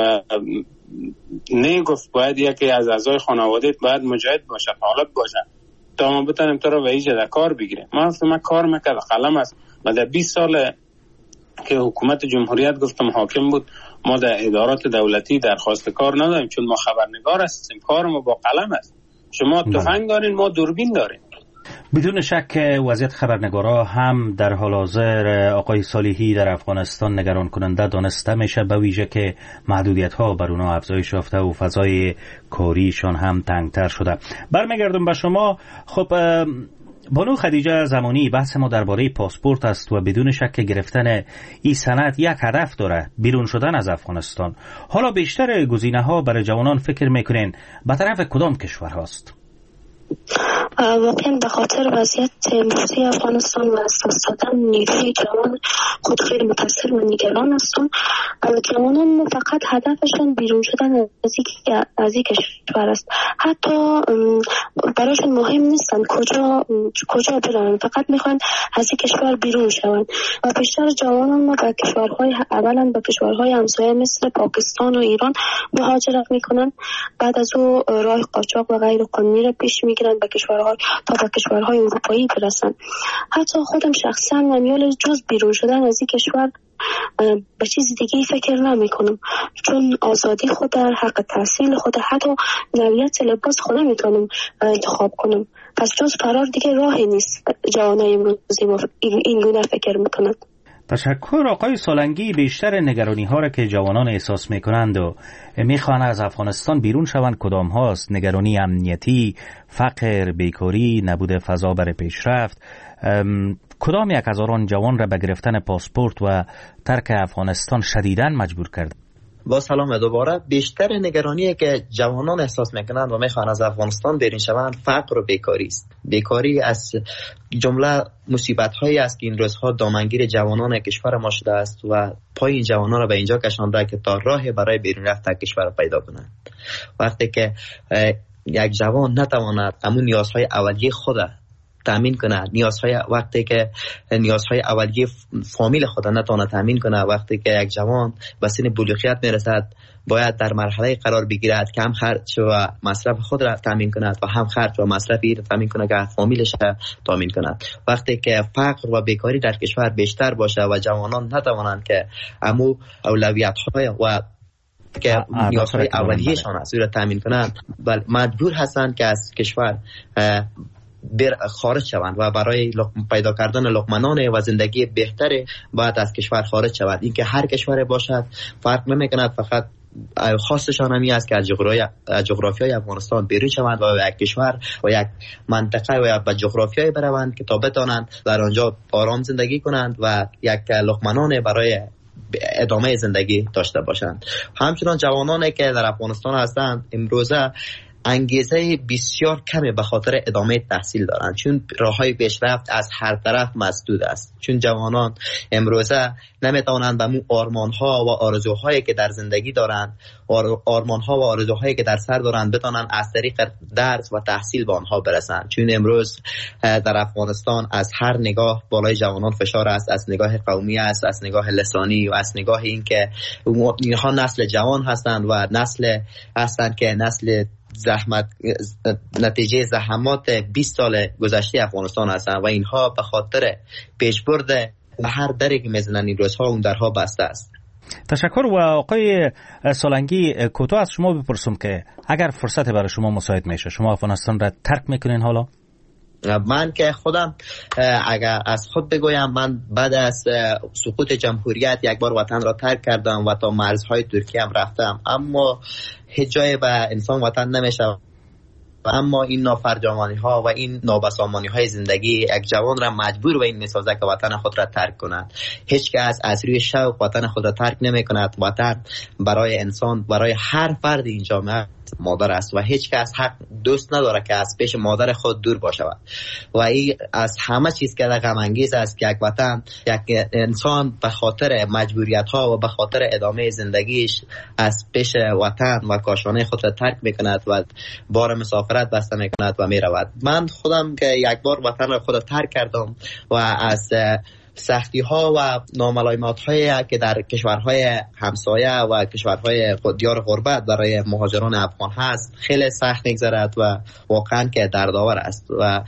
نه، گفت باید یکی از اعضای خانواده‌ات باید مجاهد باشه، فعال باشه تا ما بتونیم تو رو به ایجاد کار بگیریم. من گفتم من کار میکردم، قلم است. من در بیست سال که حکومت جمهوریت گفتم حاکم بود، ما در ادارات دولتی درخواست کار نداریم، چون ما خبرنگار هستیم، کار ما با قلم است. شما تفنگ دارین، ما دوربین داریم. بدون شک وضعیت خبرنگارا هم در حال حاضر آقای صالحی در افغانستان نگران کننده دانسته میشه، به ویژه که محدودیت ها بر اونها افزایش یافته و فضای کاریشان هم تنگتر شده. برمیگردم به شما. خب بانو خدیجه زمانی، بحث ما درباره پاسپورت است و بدون شک گرفتن این سند یک هدف داره، بیرون شدن از افغانستان. حالا بیشتر گزینه ها برای جوانان فکر میکنین به طرف کدام کشور هاست؟ واقعا به خاطر وضعیت امروزی افغانستان و از دست دادن نیروی جوان خود خیلی متاثر و نگران هستم. جوانان ما فقط هدفشون بیرون شدن از این کشور است. حتی براشون مهم نیستن کجا کجا برن، فقط میخوان از این کشور بیرون شون. و بیشتر جوانان ما به کشورهای اولا به کشورهای همسایه مثل پاکستان و ایران مهاجرت میکنن، بعد از او راه قاچاق و غیر قانونی را پیش میگیرن به کشورهای تا به کشورهای اروپایی برسن. حتی خودم شخصا نمیال جز بیرون شدن از این کشور به چیز دیگه فکر نمی کنم، چون آزادی خود در حق تحصیل خود، حتی نوعیت لباس خود نمیتونم انتخاب کنم. پس جز فرار دیگه راهی نیست. جوانای امروزی این گونه فکر میکنند. تشکر آقای سالنگی. بیشتر نگرانی ها را که جوانان احساس میکنند و میخوان از افغانستان بیرون شوند کدام هاست؟ نگرانی امنیتی، فقر، بیکاری، نبود فضا برای پیشرفت. کدام یک از آن جوان را به گرفتن پاسپورت و ترک افغانستان شدیداً مجبور کرد؟ با سلام دوباره. بیشتر نگرانی که جوانان احساس میکنند و میخوان از افغانستان بیرون شوند فقر و بیکاری است. بیکاری از جمله مصیبت هایی است که این روزها دامنگیر جوانان کشور ما شده است و پای این جوانان را به اینجا کشانده که تا راه برای بیرون رفتن کشور پیدا کنند. وقتی که یک جوان نتواند همون نیازهای اولیه خود تامین کنه، نیازهای وقتی که نیازهای اولیه فامیل خود نتونه تامین کنه، وقتی که یک جوان به سن بلوغیت میرسد باید در مرحله قرار بگیرد که هم خرج و مصرف خود را تامین کند و هم خرج و مصرفی را تامین کند که فامیلش را تامین کند. وقتی که فقر و بیکاری در کشور بیشتر باشه و جوانان نتوانند که امو اولویت‌های و که نیازهای اولیه‌شان است را تامین کنند، بل مجبور هستند که از کشور بر خارج شوند و برای پیدا کردن لقمه و زندگی بهتری باید از کشور خارج شوند. این که هر کشور باشد فرق نمیکند، فقط خاصشان همی است که از جغرافیای افغانستان بیرون شوند و یک کشور و یک منطقه و به جغرافیای بروند که تا بتانند در آنجا آرام زندگی کنند و یک لقمه برای ادامه زندگی داشته باشند. همچنان جوانانی که در افغانستان هستند امروزه انگیزه بسیار کمی به خاطر ادامه تحصیل دارند، چون راههای پیشرفت از هر طرف مسدود است. چون جوانان امروزه نمیتوانند به مو آرمانها و آرزوهایی که در زندگی دارند، آرمانها و آرزوهایی که در سر دارند بتوانند از طریق درس و تحصیل به آنها برسند. چون امروز در افغانستان از هر نگاه بالای جوانان فشار است، از نگاه قومی است، از نگاه لسانی و از نگاه این که اینها نسل جوان هستند و نسل هستند که نسل زحمت نتیجه زحمات بیست سال گذشته افغانستان هستند و اینها به خاطر پیشبرد و هر دری که میزنن این روزها اون درها بسته است. تشکر. و آقای سالنگی کوتاه از شما بپرسم که اگر فرصت برای شما مساعد میشه شما افغانستان را ترک میکنین حالا؟ من که خودم اگر از خود بگویم، من بعد از سقوط جمهوریت یک بار وطن را ترک کردم و تا مرزهای ترکیه هم رفتم، اما هیچ جای به انسان وطن نمیشه و اما این نافرجامانی ها و این نابسامانی های زندگی یک جوان را مجبور به این میسازه که وطن خود را ترک کند. هیچ کس از روی شوق وطن خود را ترک نمی کند. وطن برای انسان، برای هر فرد این جامعه مادر است و هیچ کس حق دوست نداره که از پیش مادر خود دور باشه و این از همه چیز که غم انگیز است که یک وطن، یک انسان به خاطر مجبوریت ها و به خاطر ادامه زندگیش از پیش وطن و کاشانه خود را ترک میکند و بار مسافرت بسته میکند و میرود. من خودم که یک بار وطن را خود ترک کردم و از سختی ها و ناملایمات هایی که در کشورهای همسایه و کشورهای دیار غربت برای مهاجران افغان هست خیلی سخت میگذرد و واقعا که دردآور است و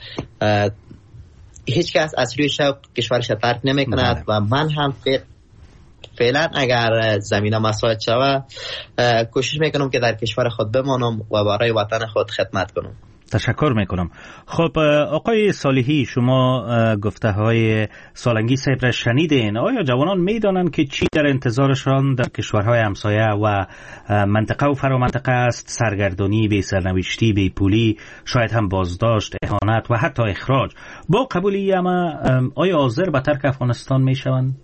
هیچ کس از روی شوق کشورش ترک نمی کند و من هم فعلا اگر زمینه مساعد شود کوشش میکنم که در کشور خود بمانم و برای وطن خود خدمت کنم. تشکر میکنم. خب آقای صالحی، شما گفته های سالنگی صاحب را شنیدین. آیا جوانان میدانند که چی در انتظارشان در کشورهای همسایه و منطقه و فرامنطقه است؟ سرگردانی، بی سرنوشتی، بی پولی، شاید هم بازداشت، اهانت و حتی اخراج. با قبولی اما آیا حاضر به ترک افغانستان میشوند؟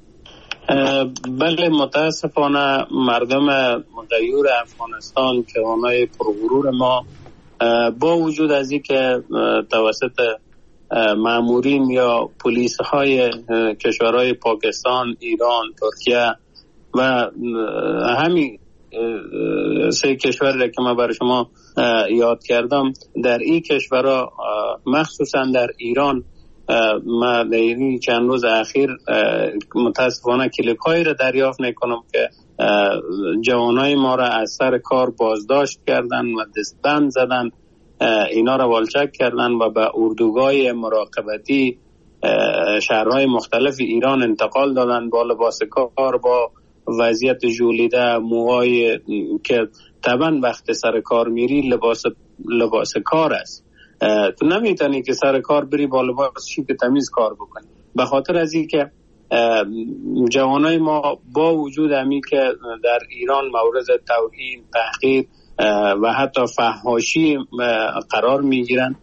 بله، متاسفانه مردم غیور افغانستان که آنهای پرغرور ما با وجود از این که توسط مامورین یا پلیس های کشورهای پاکستان، ایران، ترکیه و همین سه کشور که من برای شما یاد کردم، در این کشورها مخصوصا در ایران ما در این چند روز اخیر متاسفانه کلیپ هایی را دریافت میکنم که جوانای ما را از سر کار بازداشت کردن و دستبند زدن، اینا را والچک کردن و به اردوگاه مراقبتی شهرهای مختلف ایران انتقال دادن با لباس کار، با وضعیت ژولیده، موهای که طبعا وقت سر کار میری لباس لباس کار است. تو نمیتونی که سر کار بری با لباس شیک تمیز کار بکنی. به خاطر از این که جوانای ما با وجود همی که در ایران مورد توهین، تحقیر و حتی فحاشی قرار میگیرن،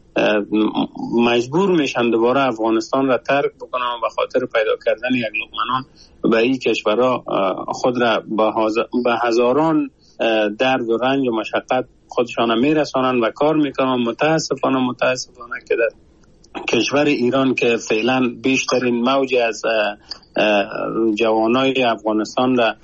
مجبور میشن دوباره افغانستان را ترک بکنن به خاطر پیدا کردن یک لقمه نان به این کشورها خود را به هزاران درد و رنج و مشقت خودشان میرسانن و کار میکنن. متاسفانه متاسفانه که در کشور ایران که فعلا بیشترین موج از جوانای افغانستان را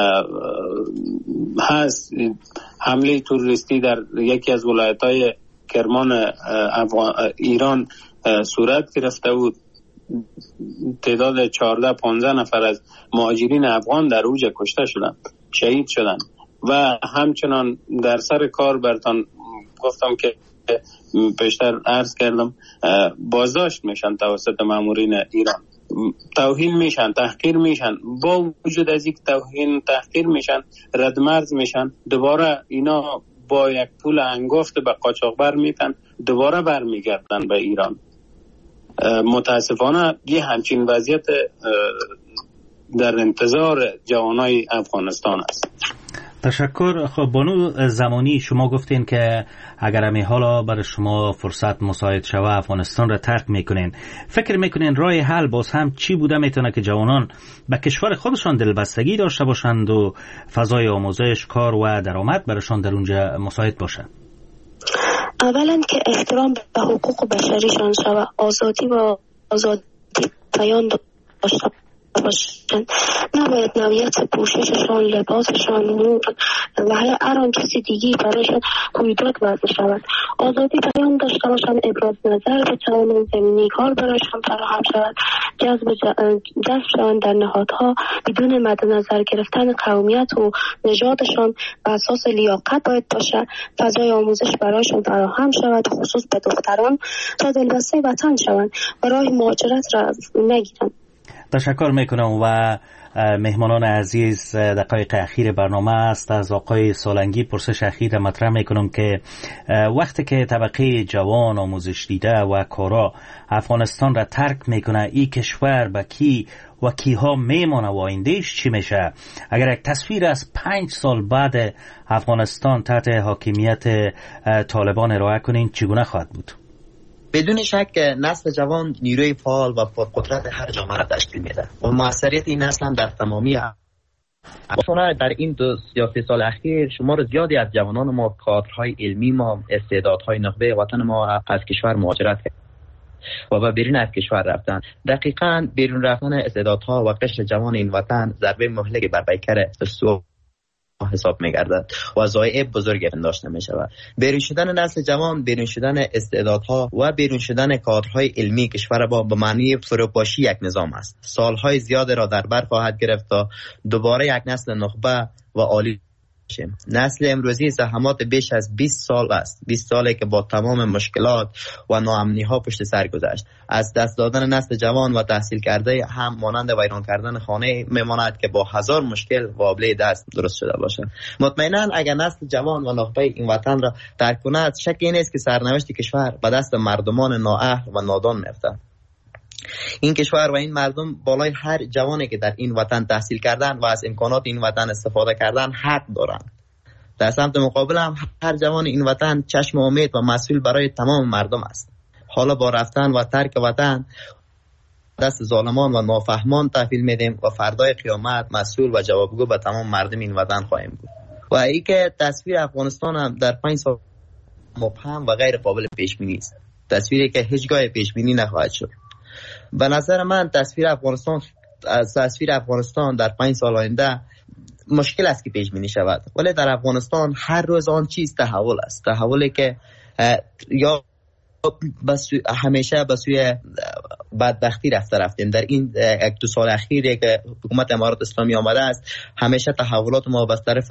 هست، حمله توریستی در یکی از ولایت‌های کرمان ایران صورت گرفته بود. تعداد چهارده پانزده نفر از مهاجرین افغان در اوج کشته شدند، شهید شدند و همچنان در سر کار برتان گفتم که پیشتر عرض کردم بازداشت میشن توسط مامورین ایران، توهین میشن، تحقیر میشن. با وجود از یک توهین تحقیر میشن، رد مرز میشن، دوباره اینا با یک پول انگفت به قاچاقبر میتن، دوباره برمیگردن به ایران. متاسفانه یه همچین وضعیت در انتظار جوانای افغانستان است. تشکر. خب بانو زمانی، شما گفتین که اگر همی حالا برای شما فرصت مساعد شوه افغانستان را ترک میکنین، فکر میکنین راه حل باز هم چی بوده میتونه که جوانان به کشور خودشان دلبستگی داشته باشند و فضای آموزش، کار و درآمد برایشان در اونجا مساعد باشه؟ اولا که احترام به حقوق بشریشان شوه، آزادی و آزادی بیان داشته باشند، نباید نوعیت پوشششان، لباسشان، نور و هر آن چیزی دیگی برایشان رویداد وضع شود. آزادی بیان داشته باشند، ابراز نظر بتوانند، زمینی کار برایشان فراهم شود، جذب جذب شوند در نهادها بدون مد نظر گرفتن قومیت و نژادشان بر اساس لیاقت باید باشه. فضای آموزش برایشان فراهم شود، خصوص به دختران، تا دلبسته وطن شوند و راه مهاجرت را نگیرند. تشکر میکنم و مهمانان عزیز دقایق اخیر برنامه است. از آقای سالنگی پرسش اخیر مطرح میکنم که وقتی که طبقه جوان آموزش دیده و کارا افغانستان را ترک میکنه، این کشور به کی و کیها میمانه و آیندهش چی میشه؟ اگر یک تصویر از پنج سال بعد افغانستان تحت حاکمیت طالبان ارائه کنین چگونه خواهد بود؟ بدون شک نسل جوان نیروی فعال و پرقدرت هر جامعه را تشکیل میده و موثریت این نسل هم در تمامی افغانستان. در این دو سیاسی سال اخیر شمار زیادی از جوانان ما، کادرهای علمی ما، استعدادهای نخبه وطن ما از کشور مهاجرت کرد و به بیرون از کشور رفتن. دقیقاً بیرون رفتن استعدادها و قشر جوان این وطن ضربه مهلکی بر پیکر استقرار حساب می‌گردد و ضایعه بزرگی پنداشته می‌شود. بیرون شدن نسل جوان، بیرون شدن استعدادها و بیرون شدن کادرهای علمی کشور با به معنی فروپاشی یک نظام است. سالهای زیاد را در بر خواهد گرفت تا دوباره یک نسل نخبه و عالی شیم. نسل امروزی زحمات بیش از بیست سال است. بیست ساله که با تمام مشکلات و ناامنی‌ها پشت سر گذشت. از دست دادن نسل جوان و تحصیل کرده هم مانند ویران کردن خانه میماند که با هزار مشکل قابل دست درست شده باشد. مطمئنا اگر نسل جوان و نخبه این وطن را ترک کند، شکی نیست که سرنوشت کشور به دست مردمان نااهل و نادان می‌افتد. این کشور و این مردم بالای هر جوانی که در این وطن تحصیل کردن و از امکانات این وطن استفاده کردن حق دارند. در سمت مقابل هم هر جوان این وطن چشم امید و مسئول برای تمام مردم است. حالا با رفتن و ترک وطن دست ظالمان و نافهمان تحویل میدیم و فردای قیامت مسئول و جوابگو به تمام مردم این وطن خواهیم بود. و ای که تصویر افغانستان هم در پنج سال مبهم و غیر قابل پیش بینی است. تصویری که هیچگاه پیش بینی نخواهد شد. به نظر من تصویر افغانستان از تصویر افغانستان در پنج سال آینده مشکل است که پیش بینی شود، ولی در افغانستان هر روز آن چیز تحول است. تحولی که یا بسو همیشه به سوی بدبختی رفته رفتیم. در این یک دو سال اخیری که حکومت امارات اسلامی آمده است، همیشه تحولات ما به طرف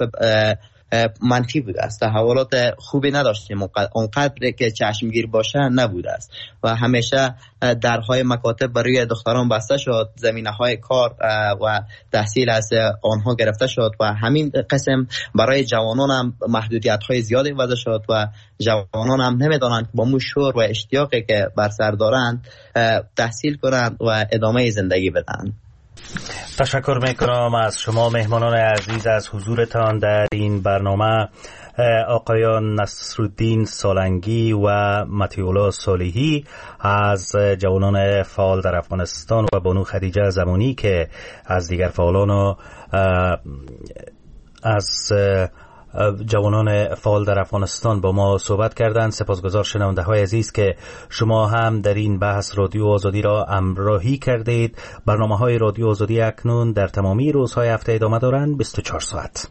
منفی بوده است. تحولات خوبی نداشتیم، اونقدر که چشمگیر باشه نبوده است و همیشه درهای مکاتب برای دختران بسته شد، زمینه‌های کار و تحصیل از آنها گرفته شد و همین قسم برای جوانان هم محدودیت‌های زیادی وضع شد و جوانان هم نمی‌دانند با مو شور و اشتیاقی که بر سر دارند تحصیل کنند و ادامه زندگی بدن. تشکر میکنم از شما مهمانان عزیز از حضورتان در این برنامه، آقایان نصرالدین سالنگی و مطیع‌الله صالحی از جوانان فعال در افغانستان و بانو خدیجه زمانی که از دیگر فعالان و از جوانان فعال در افغانستان با ما صحبت کردند. سپاسگزار شنونده های عزیز که شما هم در این بحث رادیو آزادی را همراهی کردید. برنامه های رادیو آزادی اکنون در تمامی روزهای هفته ادامه دارند، بیست و چهار ساعت.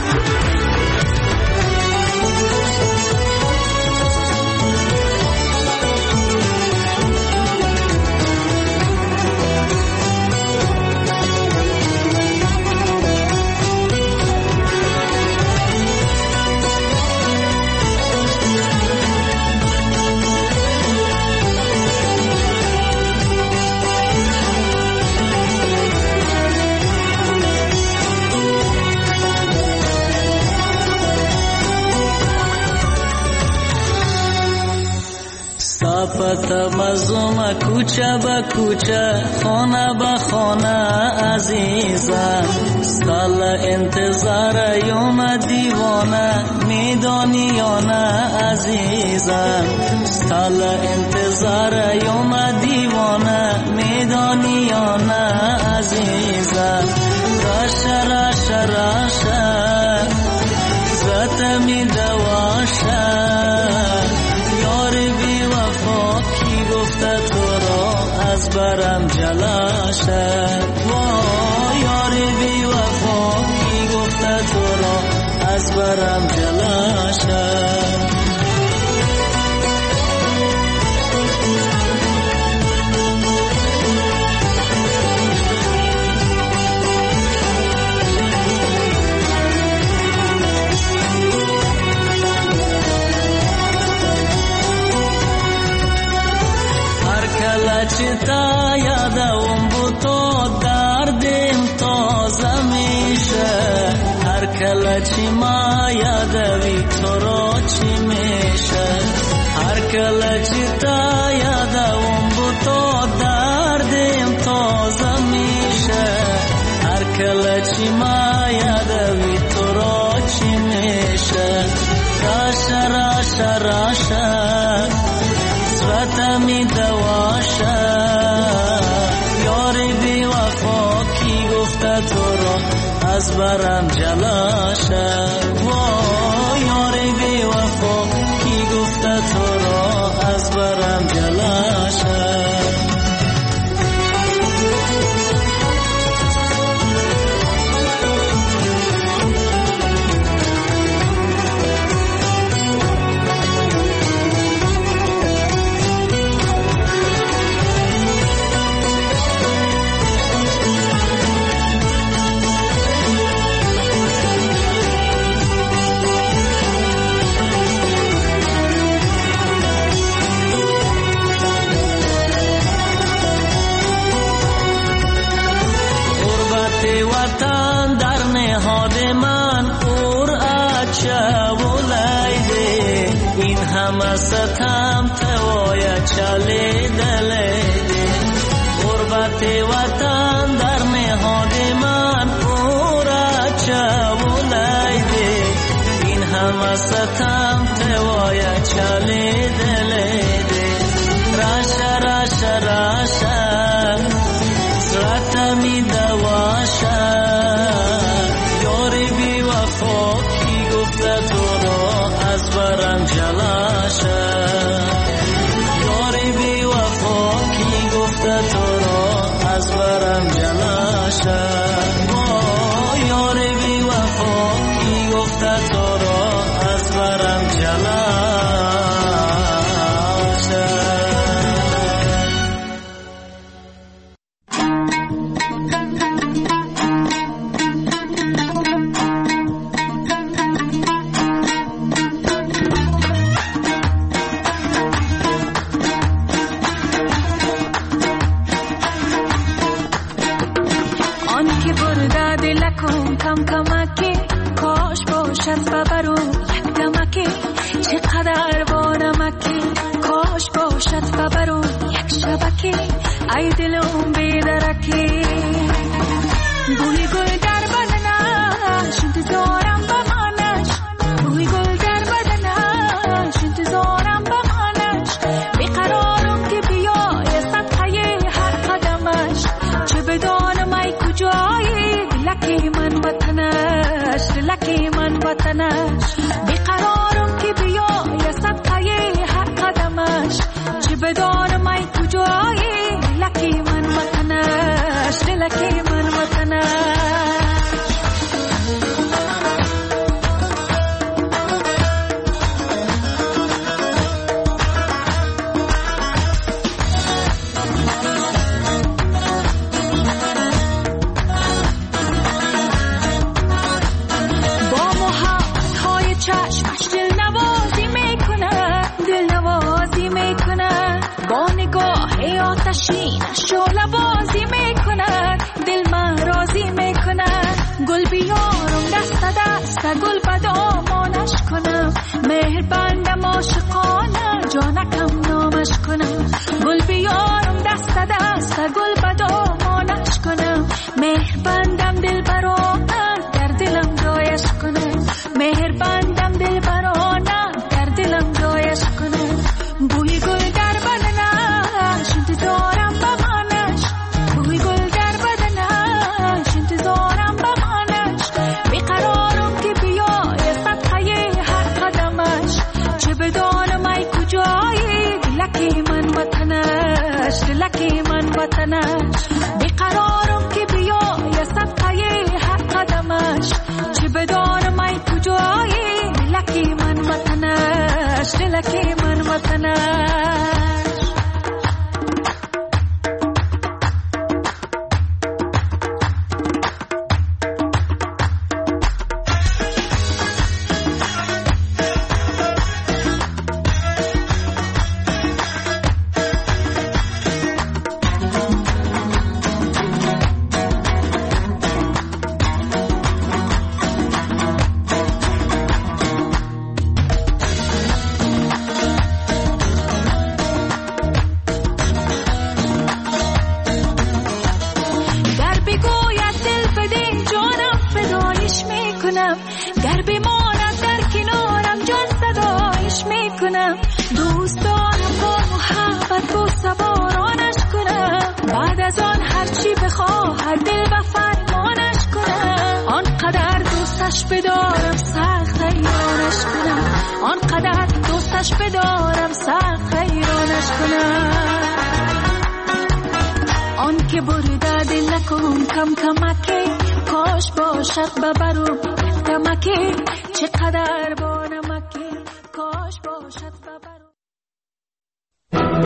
مزوم کوچه با کوچه خانه با خانه عزیزم، ستال انتظار یوم دیوانه میدانی یا نه عزیزم، ستال انتظار یوم دیوانه میدانی یا نه عزیزم. راشه راشه راشه زت می دواشه یار بی وفا کی گفته تو را از برم جلاشه، وای یار بی وفا کی گفته تو را از برم جلاشه. کلچتا یادم بوتو دردم تازه میشه هر کلچی ما یادوی تو را چی میشه هر کلچتا یادم بوتو دردم تازه میشه هر کلچی ما یادوی تو را چی میشه راشه راشه راشه سرطمی دواشا یاری بی وفا کی گفته تو را از برم جلاشا یاری بی وفا کی گفته تو را از برم جلاشا وطن در نهاد من اور اچه ولیده این همه ستم توای چلی دلیده غربت وطن در نهاد من اور اچه ولیده این همه ستم توای چلی دلیده راشه راشه راشه سرطمی دواشا یاری بی وفا کی گفته تو را از برم جلاشا یاری بی وفا کی گفته تو را از برم جلاشا یاری بی وفا کی گفته تو را از برم جلاشا کم کمکی کاش باشد ببرو یک دمکی چقدر بانمکی کاش باشد ببرو یک شبکی ای دلم بیدرکی بوی گل در بدنش انتظارم بمانش بوی گل در بدنش انتظارم بمانش بیقرارم که بیای صدقه هر قدمش چه بدانم ای کجایی لکی من وطنش لکی من وطنش بیقرارم که بیای صدقه هر قدمش چه بدانم ای کجایی لکی من وطنش لکی من وطنش شعله بازی میکند دل من راضی میکند گل بیارم دست دست گل بدامانش کنم مهر بندم عاشقانه جانکم نامش کنم گل بیارم دست دست گل بدامانش کنم مهر بندم دل برانه در دلم جایش کنم مهر بندم دل برانه در دلم جایش کنم بوی گل در بدنش انتظارم بمانش بوی گل در بدنش انتظارم بمانش بیقرارم که بیای صدقه هر قدمش چه بدانم ای کجایی لکی من وطنش لکی من وطنش بیقرارم که بیای صدقه هر قدمش چه بدانم ای کجایی لکی من وطنش لکی من وطنش چی بخواهد دل و فرمانش کنم، آنقدر دوستش بدارم سخت حیرانش کنم، آنقدر دوستش بدارم سخت حیرانش کنم. آن که برده دل نکن کم کمکی، کاش باشد ببرم کمکی، چقدر با